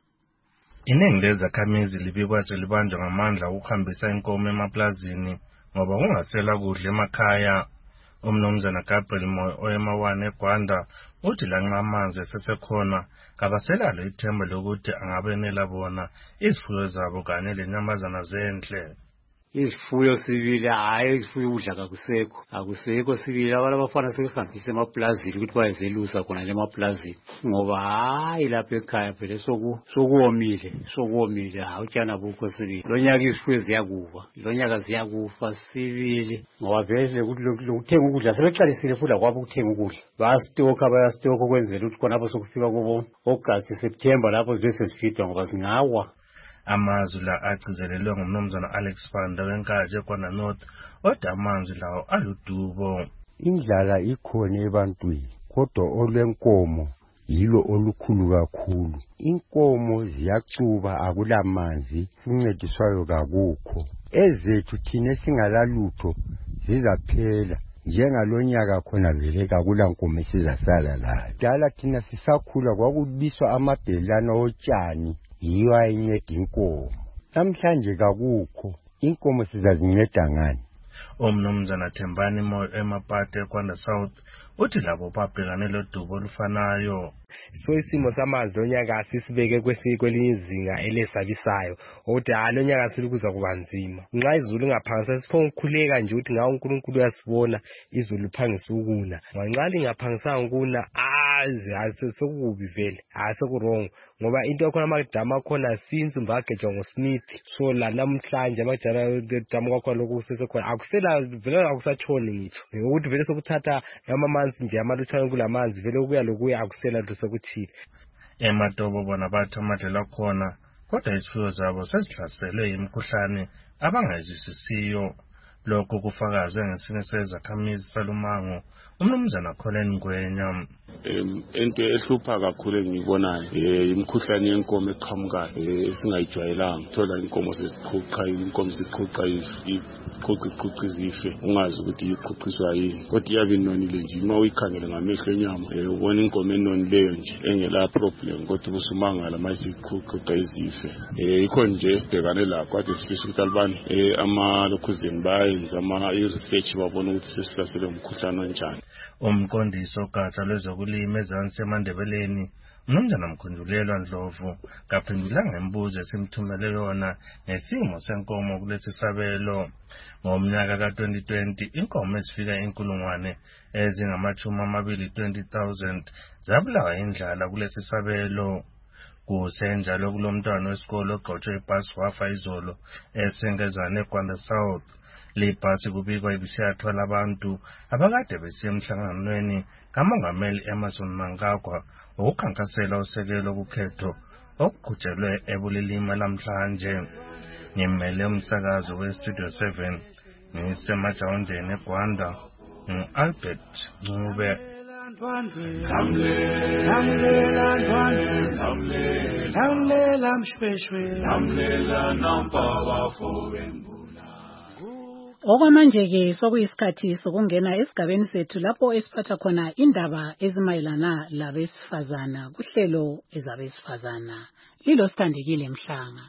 S10: Iningi lezakhamizi libikwa selibanjwa ngamandla ukuhambisa inkomo emaplazini ngoba kungasela kudla emakhaya. Umnumzana Gabriel Moyo oyemawane eGwanda uthi lanxa amanzi esesekhona kabaselalo ithemba lokuthi angabenela bona izifuyo zabo kanye lenyamazana zenhle.
S11: Izifuyo sibili hayi izifuyo udla kakusekho akusekho sibili abantu abafana sebehambisa emaplazini ukuthi bayezelusa khona lemaplazini ngoba hayi lapha ekhaya phela soku sokuomile sokuomile hayi utshana bukho sibili lonyaka izifuyo ziyakufa lonyaka ziyakufa sibili ngoba vele ukuthenga ukudla sebeqalisile futhi kwabo ukuthenga ukudla bastoka bayastoka ukwenzela ukuthi khona apho sokufika kubo August September lapho zibe sezifida ngoba zingawa.
S10: Amazwi la agcizelelwe ngumnumzana Alex Fanda wenkaje eGwanda North odwa amanzi lawo aludubo.
S12: Indlala ikhona ebantwini kodwa olwenkomo yilo olukhulu kakhulu. Inkomo ziyacuba akulamanzi sincediswayo kakukho. Ezethu thina singalalutho zizaphela njengalonyaka khona vele kakula nkomo sizasala layo. Dala thina sisakhula kwakubiswa amabhelana otshani yiyo ayinceda inkomo. Namhlanje kakukho inkomo sizazinceda ngani?
S10: Umnumzana Thembani Moyo eMapate eGwanda South uthi labo babhekane lodubo olufanayo.
S15: So isimo samazwi onyaka sisibeke kwelinye izinga elesabisayo ukuthi halo nyaka silikuza kuba nzima. Nxa izulu ngaphangisa sifuna ukukhuleka nje ukuthi ngawo uNkulunkulu uyasibona izulu liphangisa ukuna. Nxa lingaphangisanga ukuna azi asekubi vele asekurong ngoba into yakhona amadama akhona since mbagejwa ngoSmith so la namhlanje amajala dama kwakhona lokusesekhona akusela vele akusatshoni ngitsho ukuthi vele sokuthatha amamanzi nje amalutshwana kulamanzi vele kuya lokuya akusela sokuthile.
S10: Ematobo bona bathi amadlela khona kodwa izifuyo zabo sezihlaselwe imikhuhlane abangayizwisisiyo. Lokho kufakazwe ngesinye sezakhamizi salumango umnumzana Colin Ngwenya.
S16: Into ehlupha kakhulu engiyibonayo imikhuhlane yenkomo eqhamukayo esingayijwayelanga. Thola inkomo sesiqhuqa inkomo siqhuqa iqhuqa iqhuqa izife ungazi ukuthi iqhuqiswa yini kodwa iyabe inonile nje uma uyikhangele ngamehlo enyama ubona inkomo enonileyo nje engela problem kodwa usumangala mase iqhuqa izife. Yikho nje bhekane lakho kade sifisa ukuthi albani amalokhuzeni bayenza ama research babona ukuthi sesihlasele umkhuhlane onjani.
S10: Umqondisi ogatsha lwezokulima eZansi eMandebeleni umnumzana Mkhundulelwa Ndlovu kaphendula ngembuzo esimthumele yona ngesimo senkomo kulesi sabelo. Ngomnyaka ka twenty twenty inkomo ezifika inkulungwane ezingamachumi amabili twenty thousand zabulawa indlala kulesi sabelo. Kusenjalo kulomntwana wesikole ogqotshwe ibhasi wafa izolo esengezane eGwanda South. Libhasi kubikwa ibisiyathwala abantu abakade besiya emhlanganweni kaMongameli Emmerson Mnangagwa ukukhankasela usekelo kukhetho okuqhutshelwe ebulilima lamhlanje. Ngimele umsakazo weStudio seven ngisemajawundeni eGwanda ngu-Albert Ncube.
S22: Okwamanje-ke sokuyisikhathi sokungena esigabeni sethu lapho esiphatha khona indaba ezimayelana labesifazana kuhlelo ezabesifazana. Lilo Sithandekile Mhlanga.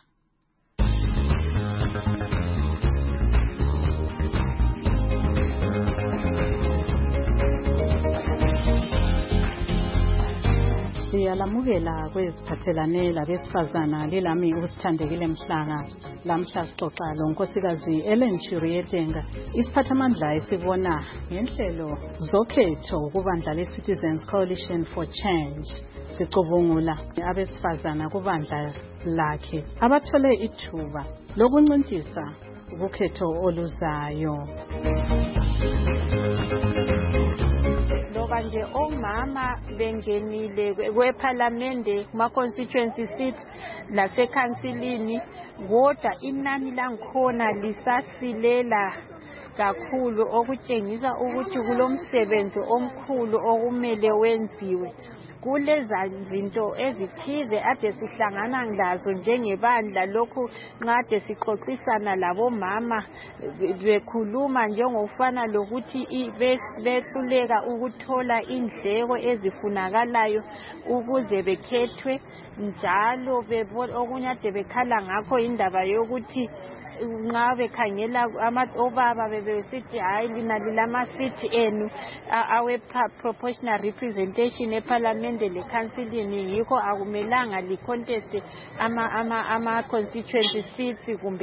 S22: Siyalamukela kweziphathelane labesifazana lilami uSithandekile Mhlanga. Lamhla sixoxa lonkosikazi Ellen Chiriyetenga, isiphathamandla esibona ngenhlelo zokhetho kubandla le-Citizens Coalition for Change. Sicubungula abesifazana kubandla lakhe abathole ithuba lokuncintisa ukhetho oluzayo.
S13: Loba nje omama bengenile kwePhalamende kuma-constituency seats lasekhansilini, kodwa inani lankhona lisasilela kakhulu okutshengisa ukuthi kulomsebenzi omkhulu okumele wenziwe. Kuleza zinto ezithize ade sihlangana lazo njengebandla lokhu nqade sixoxisana labomama bekhuluma njengofana lokuthi behluleka ukuthola indleko ezifunakalayo ukuze bekhethwe, njalo okunye ade bekhala ngakho indaba yokuthi nxa bekhangela obaba bebesithi hayi lina lilama-seat enu awe-proportional representation ePhalamende lekhansilini, yikho akumelanga li-conteste ama-constituency seats kumbe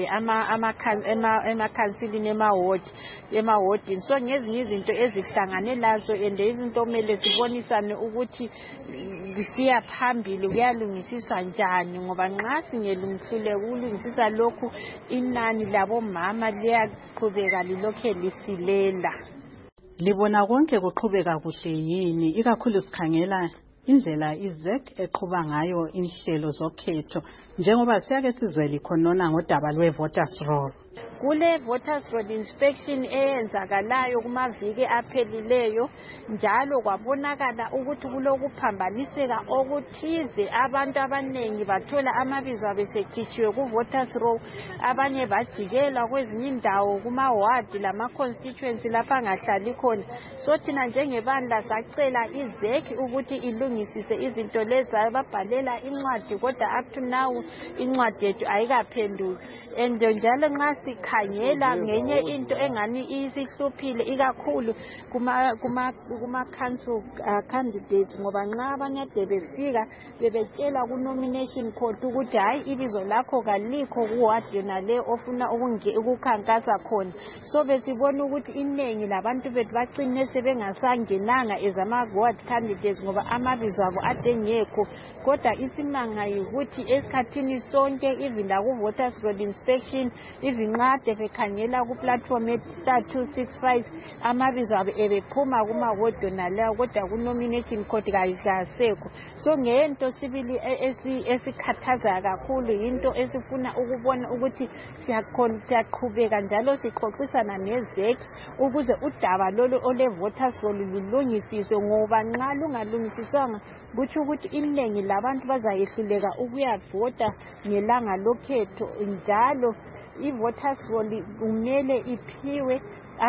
S13: emakhansilini emawodini. So ngezinye izinto ezihlangane lazo and izinto kumele sibonisane ukuthi siya phambili kuyalungisiswa njani, ngoba nxa singelungisile kulungisisa lokhu inani labomama liyaqhubeka lilokhe lisilela.
S22: Libona konke kuqhubeka kuhle yini, ikakhulu sikhangela indlela iZ E C eqhuba ngayo inhlelo zokhetho, njengoba siyake sizwe likhonona ngodaba lwe-voters roll?
S13: Kule voters roll inspection eyenzakalayo kumaviki aphelileyo, njalo kwabonakala ukuthi kulokuphambaniseka okuthize. Abantu abanengi bathola amabizo abesekhitshiwe ku-voters roll, abanye bajikelwa kwezinye indawo kuma-ward lama-constituency lapha angahlali khona. So thina njengebandla sacela iZ E C ukuthi ilungisise izinto lezi, babhalela incwadi kodwa up to now incwadi yethu ayikaphenduki. And njalo nxa sikhangela ngenye into engani isihluphile ikakhulu kuma-council candidates, ngoba nxa abanye ade befika bebetshela ku-nomination court ukuthi hayi ibizo lakho kalikho kuward yonale ofuna ukukhankasa khona. So besibona ukuthi inengi labantu bethu bacine sebengasangenanga ezama-ward candidates ngoba amabizo abo ade ngekho. Kodwa isimanga yikuthi esikhathini sonke even laku-voters roll inspection, even nxa bekhangela ku-platform ye-star two six five amabizo abo ebephuma kuma-ward nalayo, kodwa ku-nomination court kayisekho. So ngento sibili esikhathaza kakhulu, yinto esifuna ukubona ukuthi siyaqhubeka njalo sixoxisana ne-Z E C ukuze udaba lolu ole-voters roll lulungisiswe, ngoba nxa lungalungisiswanga kutsho ukuthi inengi labantu bazayehluleka ukuyavota ngelanga lokhetho. Njalo i-voters roll kumele iphiwe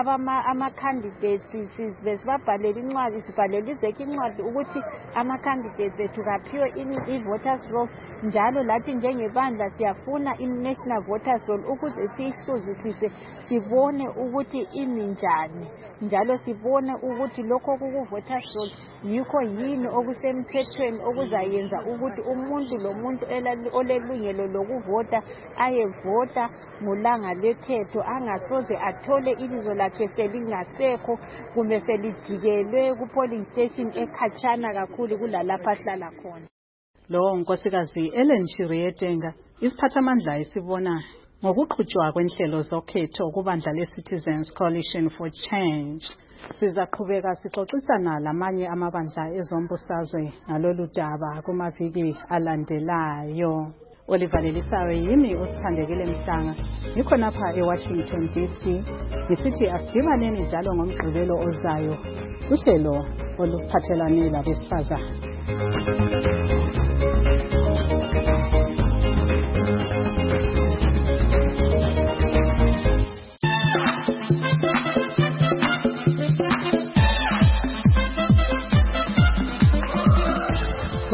S13: ama-candidates, besibabhalela incwadi, sibhalela iZ E C incwadi ukuthi ama-candidates bethu kaphiwe i-voters roll. Njalo lathi njengebandla siyafuna i-national voters roll ukuze siyihluzisise, sibone ukuthi imi njani, njalo sibone ukuthi lokho kuku-voters roll yikho yini okusemthethweni okuzayenza ukuthi umuntu lomuntu olelungelo lokuvota ayevota ngolanga lekhetho, angasoze athole ibizo lakhe selingasekho kumbe selijikelwe ku-polling station ekhatshana kakhulu kulalapha ahlala khona.
S22: Lo nkosikazi Ellen Chiriyetenga, isiphathamandla esibona ngokuqhutshwa kwenhlelo zokhetho kubandla le-Citizens Coalition for Change. Sizaqhubeka sixoxisana lamanye amabandla ezombusazwe ngalolu daba kumaviki alandelayo. Oliver Lelisawe yimi uSithandekile Mhlanga, ngikhonapha eWashington D C. Ngisithi asidibaneni njalo ngomgqibelo ozayo kuhlelo oluphathelane labesifazane.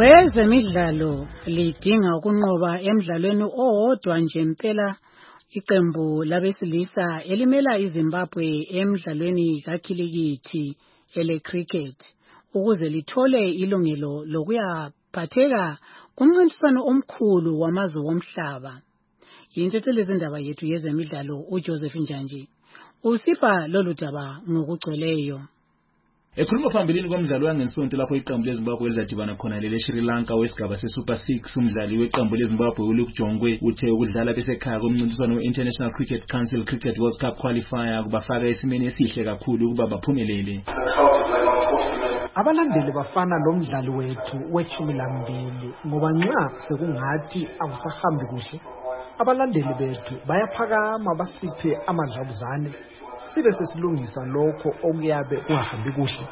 S22: Kwezemidlalo lidinga ukunqoba emidlalweni owodwa nje impela. Iqembu labesilisa elimela iZimbabwe emidlalweni kakhilikithi ele cricket ukuze lithole ilungelo lokuyaphatheka kumncintiswano omkhulu wamazwe womhlaba. Yintethelezi indaba yethu yezemidlalo uJoseph Njanji usipha lolu daba ngokugcweleyo.
S14: Ekhuluma phambilini komdlalo wangesonto lapho iqembu leZimbabwe lizadibana khona lele Sri Lanka wesigaba seSuper six, umdlali weqembu leZimbabwe uLuke Jongwe uthe ukudlala besekhaya komncintiswano we-International Cricket Council Cricket World Cup qualifier kubafaka esimeni esihle kakhulu ukuba baphumelele.
S17: Abalandeli bafana lo mdlali wethu wechumi lambili ngoba nxa sekungathi akusahambi kuhle abalandeli bethu bayaphakama basiphe amadlabuzane sibe sesilungisa lokho okuyabe kungahambi kuhle.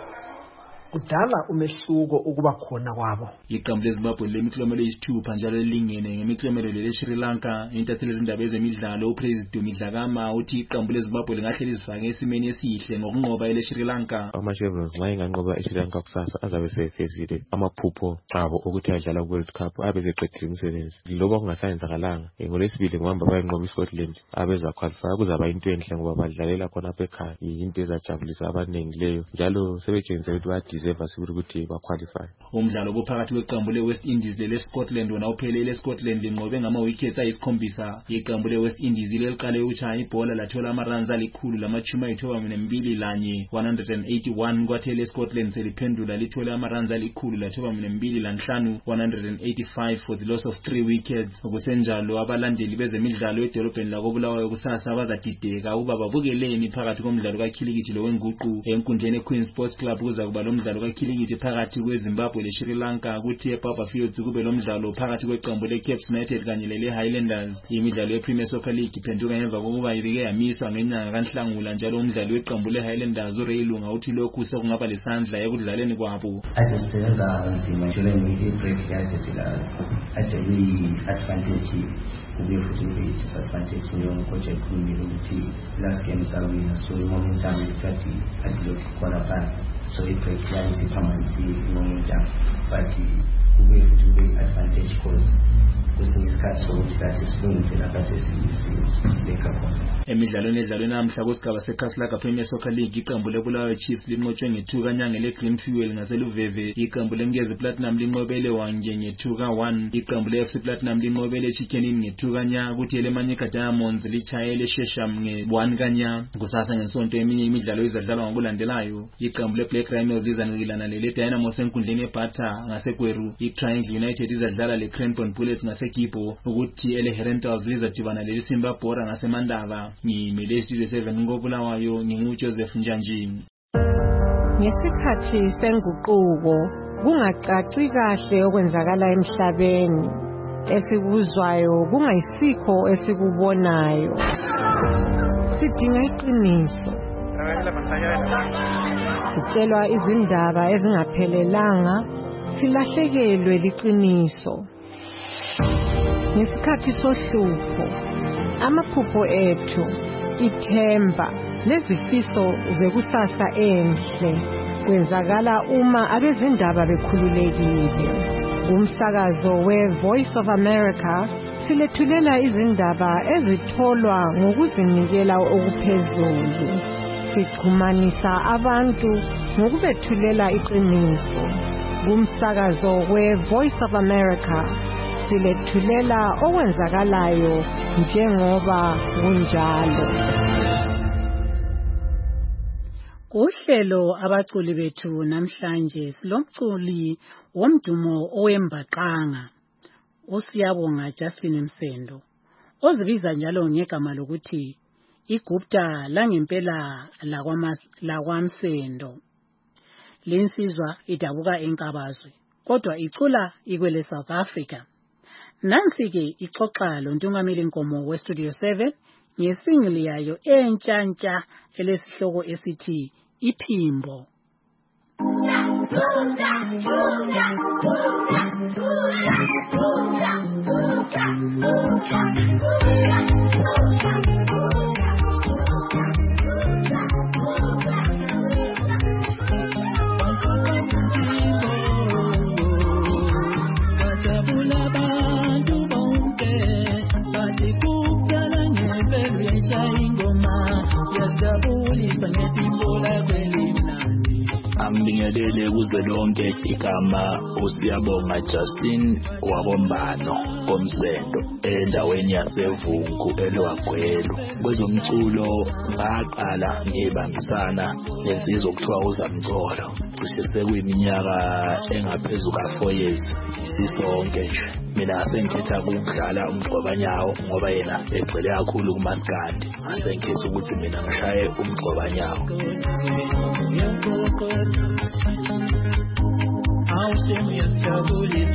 S17: Kudala umehluko ukuba khona kwabo.
S14: Iqembu leZimbabwe lemiklomelo eyisithupha njalo lilingene ngemiklomelo le Sri Lanka. Intatheli izindaba ezemidlalo uPresident Midlakama uthi iqembu leZimbabwe lingahle lizifake esimeni esihle ngokunqoba ele Sri Lanka.
S18: Ama-Chevrons nxa enganqoba eSri Lanka kusasa azabe sefezile amaphupho abo ukuthi adlala ku-World Cup abe seqedile umsebenzi. Loba kungasayenzakalanga ngolesibili ngihamba bayenqoba iScotland abeza qualify kuzaba into enhle ngoba badlalela khona apha ekhaya. Into ezajabulisa abaningi leyo njalo sebetshengise ukuthi badi ukuthi baqualify.
S14: Umdlalo ophakathi kweqembu leWest Indies leScotland wona uphelele eScotland linqobe ngama-wickets ayisikhombisa. Iqembu leWest Indies liqale ukuchaya ibhola lathola ama-runs alikhulu lamachuma ayithoba nembili lanye one hundred eighty-one kwathi leScotland seliphendula lithola ama-runs alikhulu lathoba nembili lanhlanu one hundred eighty-five for the loss of three wickets. Okusenjalo abalandeli bezemidlalo edolobheni lakobulawayo kusasa bazadideka ukuba babukeleni phakathi komdlalo kakhilikithi lowenguqu enkundleni eQueen Sports Club kuza kuba lo mdlalo kakhilikithi phakathi kweZimbabwe leSri Lanka kuthi eBaba Fields kube lo mdlalo phakathi kweqembu leCape United kanye leHighlanders. Imidlalo yePremier Soccer League iphenduka ngemva kokuba ibike yamiswa ngenyanga kaNhlangula njalo umdlali weqembu leHighlanders uRay Lunga uthi lokhu sekungaba lesandla ekudlaleni kwabo.
S19: Asebenza nzima njalo ngi-break yasesilala ade kwi-advantage kube futhi kwi-disadvantage yonkoche ekhulumile ukuthi last game sawina so momentum ithathi adlock qualify. So it requires the permanency momentum, but we have to be advantage cause kwesinye isikhathi sokuthi kathi silungisela kathi silekapona.
S14: Emidlalweni edlalweni namhla kusigaba seKaslaka Premier Soccer League iqembu leBulawayo Chiefs linqotshwe ngethuka nyanga leGreen Fuel ngaseluveve. Iqembu leNgezi Platinum linqobele Wanje ngethuka one. Iqembu leF C Platinum linqobele Chicken Inn ngethuka nya kuthi eleManyika Diamonds lichayele Shesham nge-one kanya. Kusasa ngesonto eminye imidlalo izadlalwa ngokulandelayo. Iqembu leBlack Rhinos lizanqilana lele Dynamos enkundleni eBhatha ngaseGweru. iTriangle United izadlala leCranbourne Bullets ngaseKipo ukuthi eleHerentals lizadibana leleSimba Bora ngaseMandava. Ngimele Studio seven ngobulawayo nginguJoseph Njanji.
S20: Ngesikhathi senguquko kungacaci kahle okwenzakala emhlabeni esikuzwayo kungayisikho esikubonayo. Sidinga iqiniso. Sitshelwa izindaba ezingaphelelanga silahlekelwe liqiniso. Ngesikhathi sohlupho amaphupho ethu ithemba nezifiso zekusasa enhle kwenzakala uma abezindaba bekhululekile. Umsakazo we-Voice of America silethulela izindaba ezitholwa ngokuzinikela okuphezulu. Sixhumanisa abantu ngokubethulela iqiniso. Umsakazo we-Voice of America silethulela okwenzakalayo njengoba kunjalo.
S22: Kuhlelo abaculi bethu namhlanje silomculi womdumo owembaqanga uSiyabonga Justin Msendo ozibiza njalo ngegama lokuthi iGupta langempela lakwamsendo. Linsizwa idabuka enkabazwe kodwa icula ikwele South Africa. Nansi-ke ixoxa loNtungameli Nkomo weStudio seven ngesingili yayo entshantsha elesihloko esithi Iphimbo.
S1: ngibingelele kuze lonke igama uSiyabonga Justin wabombano komsendo endaweni yasevungu elwagwelo. Kwezomculo ngaqala ngibambisana nesizwe okuthiwa uZamcolo. Cishe sekuyiminyaka engaphezulu ka four years sisonke nje. Mina sengikhetha ukudlala umgcobanyawo ngoba yena egcwele kakhulu kumaskandi. Sengikhetha ukuthi mina ngishaye umgcobanyawo. Awusemu yasijabulisa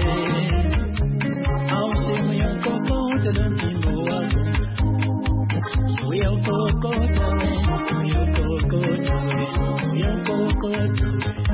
S1: awusemu yankokota lomphimbo wakho uyawukokota uyawukokota uyawukokota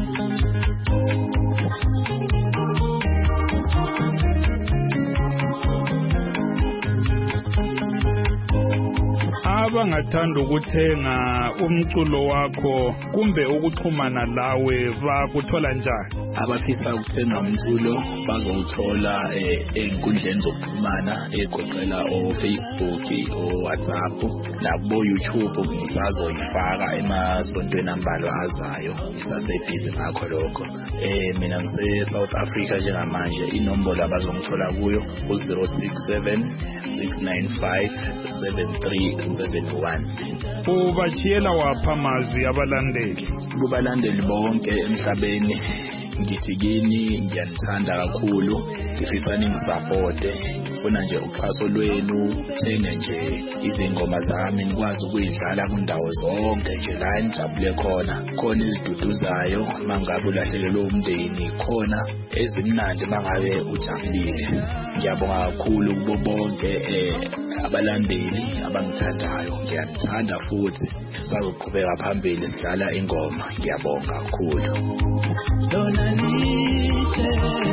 S2: abangathanda ukuthenga umculo wakho kumbe ukuxhumana lawe bakuthola njani?
S1: Abafisa ukuthenga umculo bazowuthola enkundleni zokuxhumana egoqela o Facebook, o WhatsApp, nabo YouTube ngisazoyifaka emasontweni ambalwa azayo. Ngisasebhizi ngakho lokho. Eh mina ngise South Africa njengamanje. Inombolo abazongithola kuyo u zero six seven six nine five seven three seven one.
S2: Ubachiyela wapha amazwi abalandeli?
S1: Kubalandeli bonke emhlabeni ngithi kini ngiyanithanda kakhulu, ngifisa ningisupporte, ngifuna nje uxhaso lwenu, thenge nje izingoma zami nikwazi ukuyidlala kundawo zonke nje la nijabule khona. Khona iziduduzayo mangabe ulahlekelwe umndeni, khona ezimnandi mangabe ujabulile. Ngiyabonga kakhulu kubo bonke eh abalandeli abangithandayo. Ngiyanithanda futhi sisazoqhubeka phambili sidlala ingoma. Ngiyabonga kakhulu. Dona nite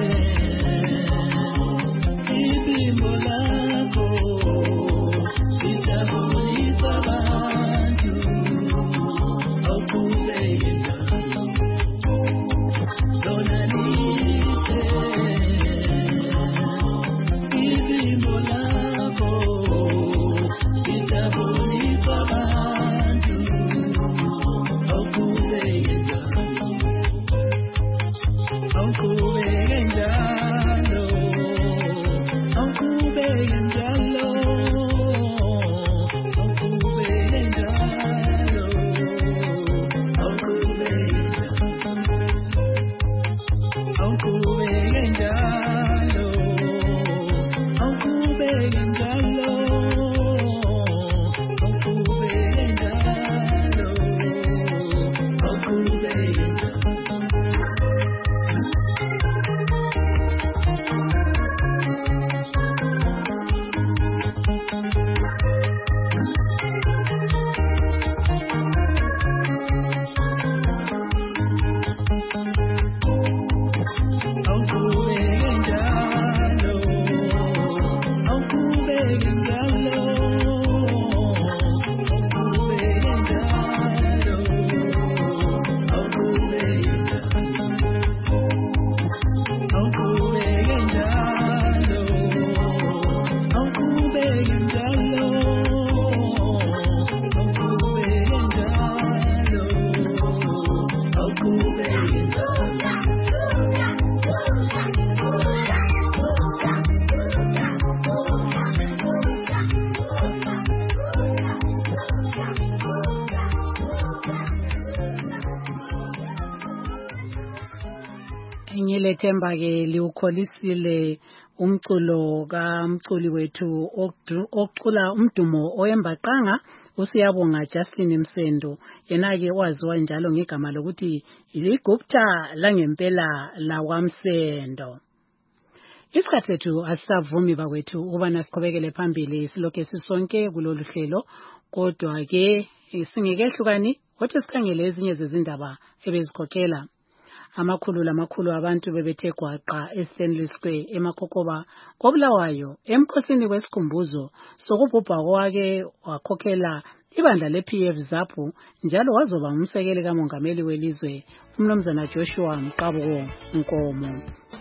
S1: ibimbo lakho litabulisa abantu awukhuleka. Dona nite ibimbo lakho litabulisa abantu awukhuleka. Ankubeke njalo, ankubeke njalo, ankubeke njalo, ankubeke njalo, ankubeke njalo, ankubeke njalo, ankubeke njalo, ankubeke njalo.
S22: Ngilethemba ke liukholisile umculo kamculi wethu ocula umdumo oyembaqanga uSiyabonga Justin Msendo. Yena ke waziwa njalo ngegama lokuthi iligupta langempela lakwamsendo. Isikhathi sethu asisavumi bakwethu ubana siqhubekele phambili silokhe sisonke kulolu hlelo, kodwa ke singekehlukani kodwa sikhangele ezinye zezindaba ebezikhokhela. Amakhulu lamakhulu abantu bebethe gwaqa eStanley Square eMakokoba koBulawayo emkhosini kwesikhumbuzo sokubhubha kwake wakhokhela ibandla leP F ZAPU, njalo wazoba umsekeli kamongameli welizwe umnumzana Joshua Mqabuko Nkomo.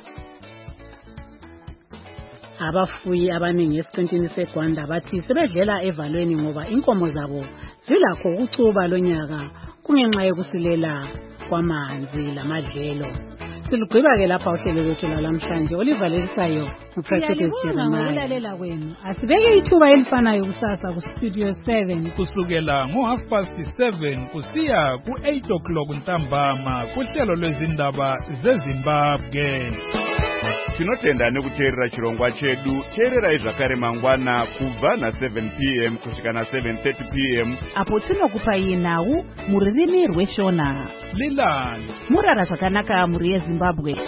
S22: Abafuyi abaningi esiqintini seGwanda bathi sebedlela evalweni ngoba inkomo zabo zilakho ukucuba lonyaka kungenxa yokusilela kwamanzi lamadlelo. Silugqiba-ke lapha uhlelo lwethu lwalamhlanje olivalelisayo uPractice Jeremiah. Ukulalela kwenu asibeke ithuba elifanayo kusasa kustudio seven
S2: kusukela ngo-half past seven kusiya ku-eight o'clock ntambama kuhlelo lwezindaba zeZimbabwe.
S3: Tinotenda nekuteerera chirongwa chedu. Teerera zvakare mangwana kubva na seven p m kusvika na seven thirty p m
S4: apo tinokupai nhau muririmi rweshona.
S2: Lilani
S4: murara zvakanaka muri yeZimbabwe.